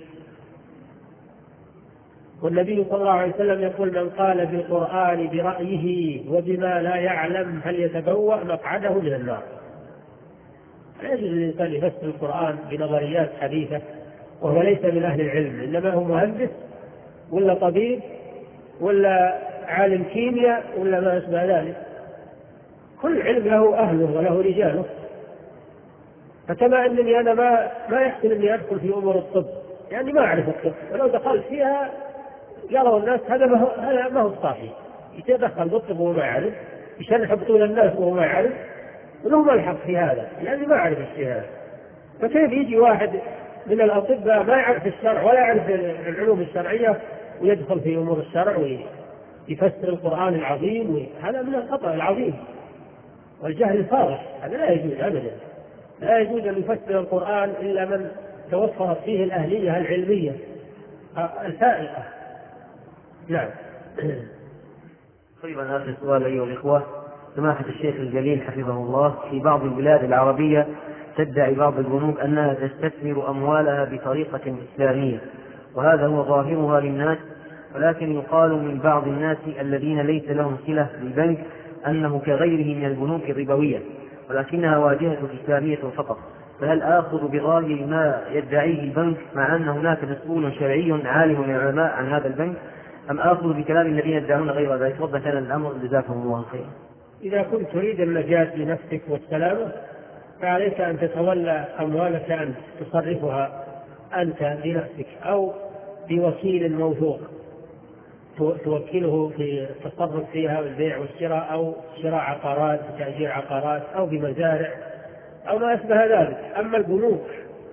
والنبي صلى الله عليه وسلم يقول: من قال بالقرآن برأيه وبما لا يعلم فليتبوأ مقعده من النار. لا يجوز للإنسان يفسر القرآن بنظريات حديثة وهو ليس من أهل العلم، إنما هو مهندس ولا طبيب ولا عالم كيمياء ولا ما أشبه ذلك. كل علم له أهله وله رجاله. فكما أنني أنا ما يحسن أني أدخل في أمور الطب، يعني ما أعرف الطب، ولو دخلت فيها يروا الناس هذا ما هو صحيح، يتدخل بالطب وهو ما يعرف، يشرح بطول الناس وهو ما يعرف، وله ما الحق في هذا، يعني ما أعرف الشيء هذا. فكيف يجي واحد من الأطباء ما يعرف الشرع ولا يعرف العلوم الشرعية ويدخل في أمور الشرع ويفسر القرآن العظيم؟ هذا من الخطأ العظيم والجهل الفاضح، هذا لا يجوز أبدا. لا يجوز أن يفسر القرآن إلا من توفرت فيه الأهلية العلمية الفائقة. نعم.
طيب، هذا السؤال أيها الإخوة: سماحة الشيخ الجليل حفظه الله، في بعض البلاد العربية تدعي بعض البنوك أنها تستثمر أموالها بطريقة إسلامية، وهذا هو ظاهرها للناس، ولكن يقال من بعض الناس الذين ليس لهم صلة بالبنك أنه كغيره من البنوك الربوية، ولكنها واجهة إسلامية فقط. فهل آخذ بظاهر ما يدعيه البنك مع أن هناك مسؤول شرعي عالم من العلماء عن هذا البنك، أم آخذ بكلام الذين يدعون غير ذلك؟ وضح لنا الأمر جزاكم الله خيرا.
إذا كنت تريد النجاة لنفسك والسلامة فعليك أن تتولى أموالك، أن تصرفها أنت لنفسك أو بوكيل موثوق توكله في التصرف فيها بالبيع والشراء، أو شراء عقارات، تأجير عقارات، أو بمزارع أو ما أشبه ذلك. أما البنوك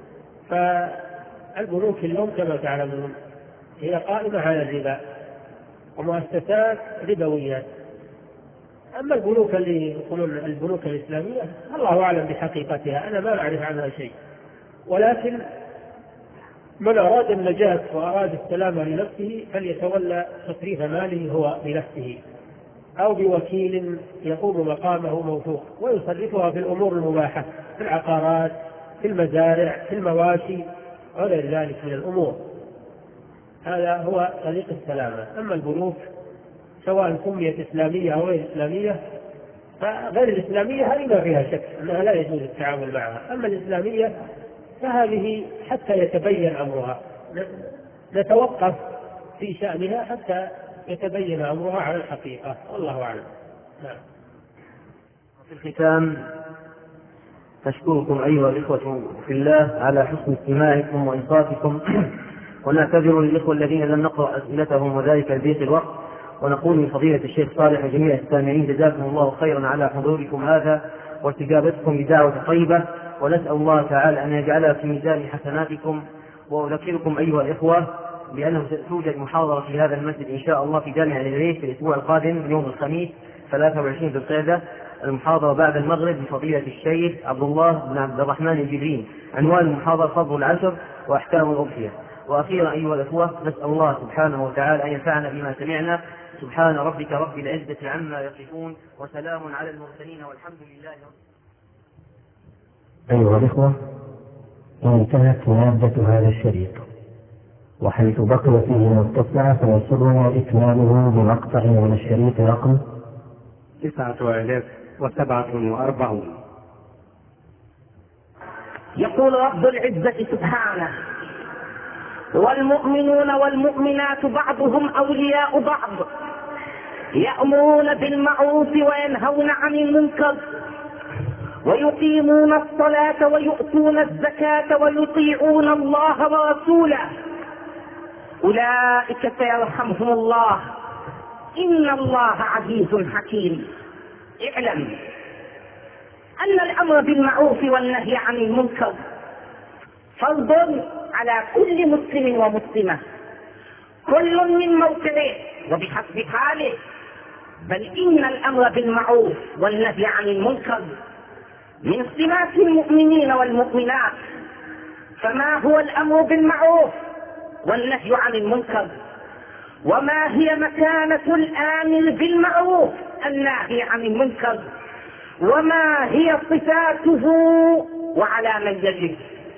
فالبنوك اليوم كما تعلمون هي قائمة على الربا ومؤسسات ربويات. أما البنوك اللي يقولون البنوك الإسلامية الله أعلم بحقيقتها، أنا ما أعرف عنها شيء، ولكن من أراد النجاة وأراد السلامة لنفسه فليتولى تصريف ماله هو بنفسه أو بوكيل يقوم مقامه موثوق ويصرفها في الأمور المباحة، في العقارات، في المزارع، في المواشي وغير ذلك من الأمور. هذا هو طريق السلامة. أما البنوك سواء سميت إسلامية أو غير إسلامية، فغير الإسلامية هذه ما فيها شك أنها لا يجوز التعامل معها. أما الإسلامية فهذه حتى يتبين أمرها، نتوقف في شأنها حتى يتبين أمرها على الحقيقة، والله أعلم. نعم.
في الختام نشكركم أيها الإخوة في الله على حسن استماعكم وإنصاتكم، ونعتذر للإخوة الذين لم نقرأ أسئلتهم وذلك لضيق الوقت، ونقول لفضيلة الشيخ صالح وجميع السامعين جزاكم الله خيرا على حضوركم هذا واستجابتكم بدعوة طيبة، ونسأل الله تعالى أن يجعلها في ميزان حسناتكم. وأذكركم أيها الإخوة بأنه ستوجد محاضرة في هذا المسجد إن شاء الله في جامع العريش في الأسبوع القادم يوم الخميس 23 ذو القعدة، المحاضرة بعد المغرب بفضيلة الشيخ عبد الله بن عبد الرحمن الجبرين. عنوان المحاضرة فضل العشر وأحكام الأضحية. وأخيرا أيها الأخوة نسأل الله سبحانه وتعالى أن ينفعنا بما سمعنا. سبحان ربك رب العزة عما يصفون وسلام على المرسلين والحمد لله رب العالمين.
أيها الأخوة، انتهت مادة هذا الشريط، وحيث بقي فيه متسع فيسرنا إكماله بمقطع من الشريط رقم
9047.
يقول رب العزة سبحانه: والمؤمنون والمؤمنات بعضهم أولياء بعض يأمرون بالمعروف وينهون عن المنكر ويقيمون الصلاة ويؤتون الزكاة ويطيعون الله ورسوله أولئك سيرحمهم الله إن الله عزيز حكيم. اعلم أن الأمر بالمعروف والنهي عن المنكر فرض على كل مسلم ومسلمة، كل من موقعه وبحسب حاله. بل إن الأمر بالمعروف والنهي عن المنكر من سمات المؤمنين والمؤمنات. فما هو الأمر بالمعروف والنهي عن المنكر؟ وما هي مكانة الآمر بالمعروف الناهي عن المنكر؟ وما هي صفاته وعلى من يجب؟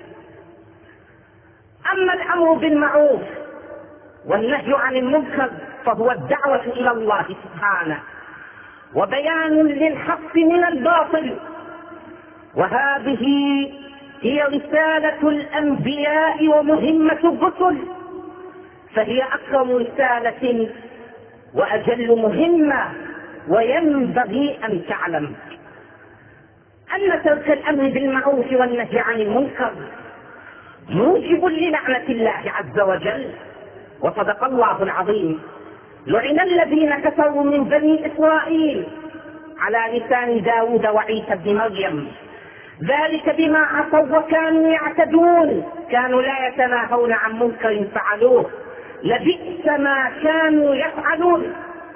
أما الأمر بالمعروف والنهي عن المنكر فهو الدعوة إلى الله سبحانه وبيان للحق من الباطل، وهذه هي رسالة الأنبياء ومهمة الرسل، فهي أكرم رسالة وأجل مهمة. وينبغي أن تعلم أن ترك الأمر بالمعروف والنهي عن المنكر موجب للعنة الله عز وجل. وصدق الله العظيم: لعن الذين كفروا من بني إسرائيل على لسان داود وعيسى بن مريم، ذلك بما عصوا وكانوا يعتدون، كانوا لا يتناهون عن منكر فعلوه، لبئس ما كانوا يفعلون.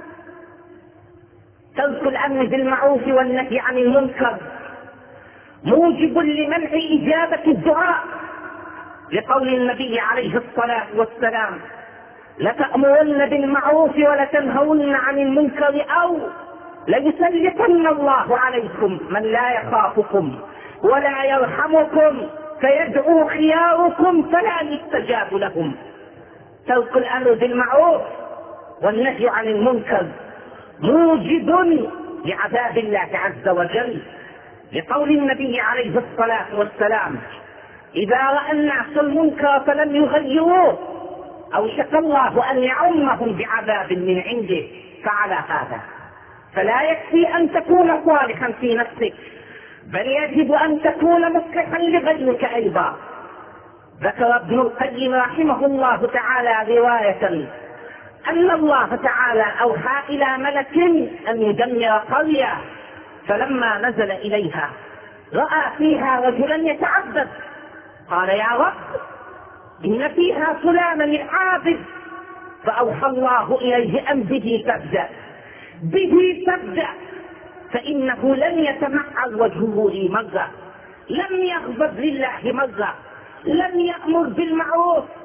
ترك الأمر بالمعروف والنهي عن المنكر موجب لمنع إجابة الدعاء، لقول النبي عليه الصلاة والسلام: لتأمرن بالمعروف ولتنهون عن المنكر أو ليسلطن الله عليكم من لا يخافكم ولا يرحمكم فيدعو خياركم فلا يستجاب لهم. ترك الأمر بالمعروف والنهي عن المنكر موجب لعذاب الله عز وجل، لقول النبي عليه الصلاة والسلام: إذا رأى الناس المنكر فلم يغيروه أوشك الله أن يعمهم بعذاب من عنده. فعلى هذا فلا يكفي أن تكون صالحا في نفسك، بل يجب أن تكون مصلحا لغيرك أيضا. ذكر ابن القيم رحمه الله تعالى رواية أن الله تعالى أوحى إلى ملك أن يدمر قرية، فلما نزل إليها رأى فيها رجلا يتعبد، قال: يا رب، إن فيها فلانا العابد. فأوحى الله إليه أن به تبدأ فإنه لن يتمعر وجهه لي مرة، لم يغضب لله مرة، لم يأمر بالمعروف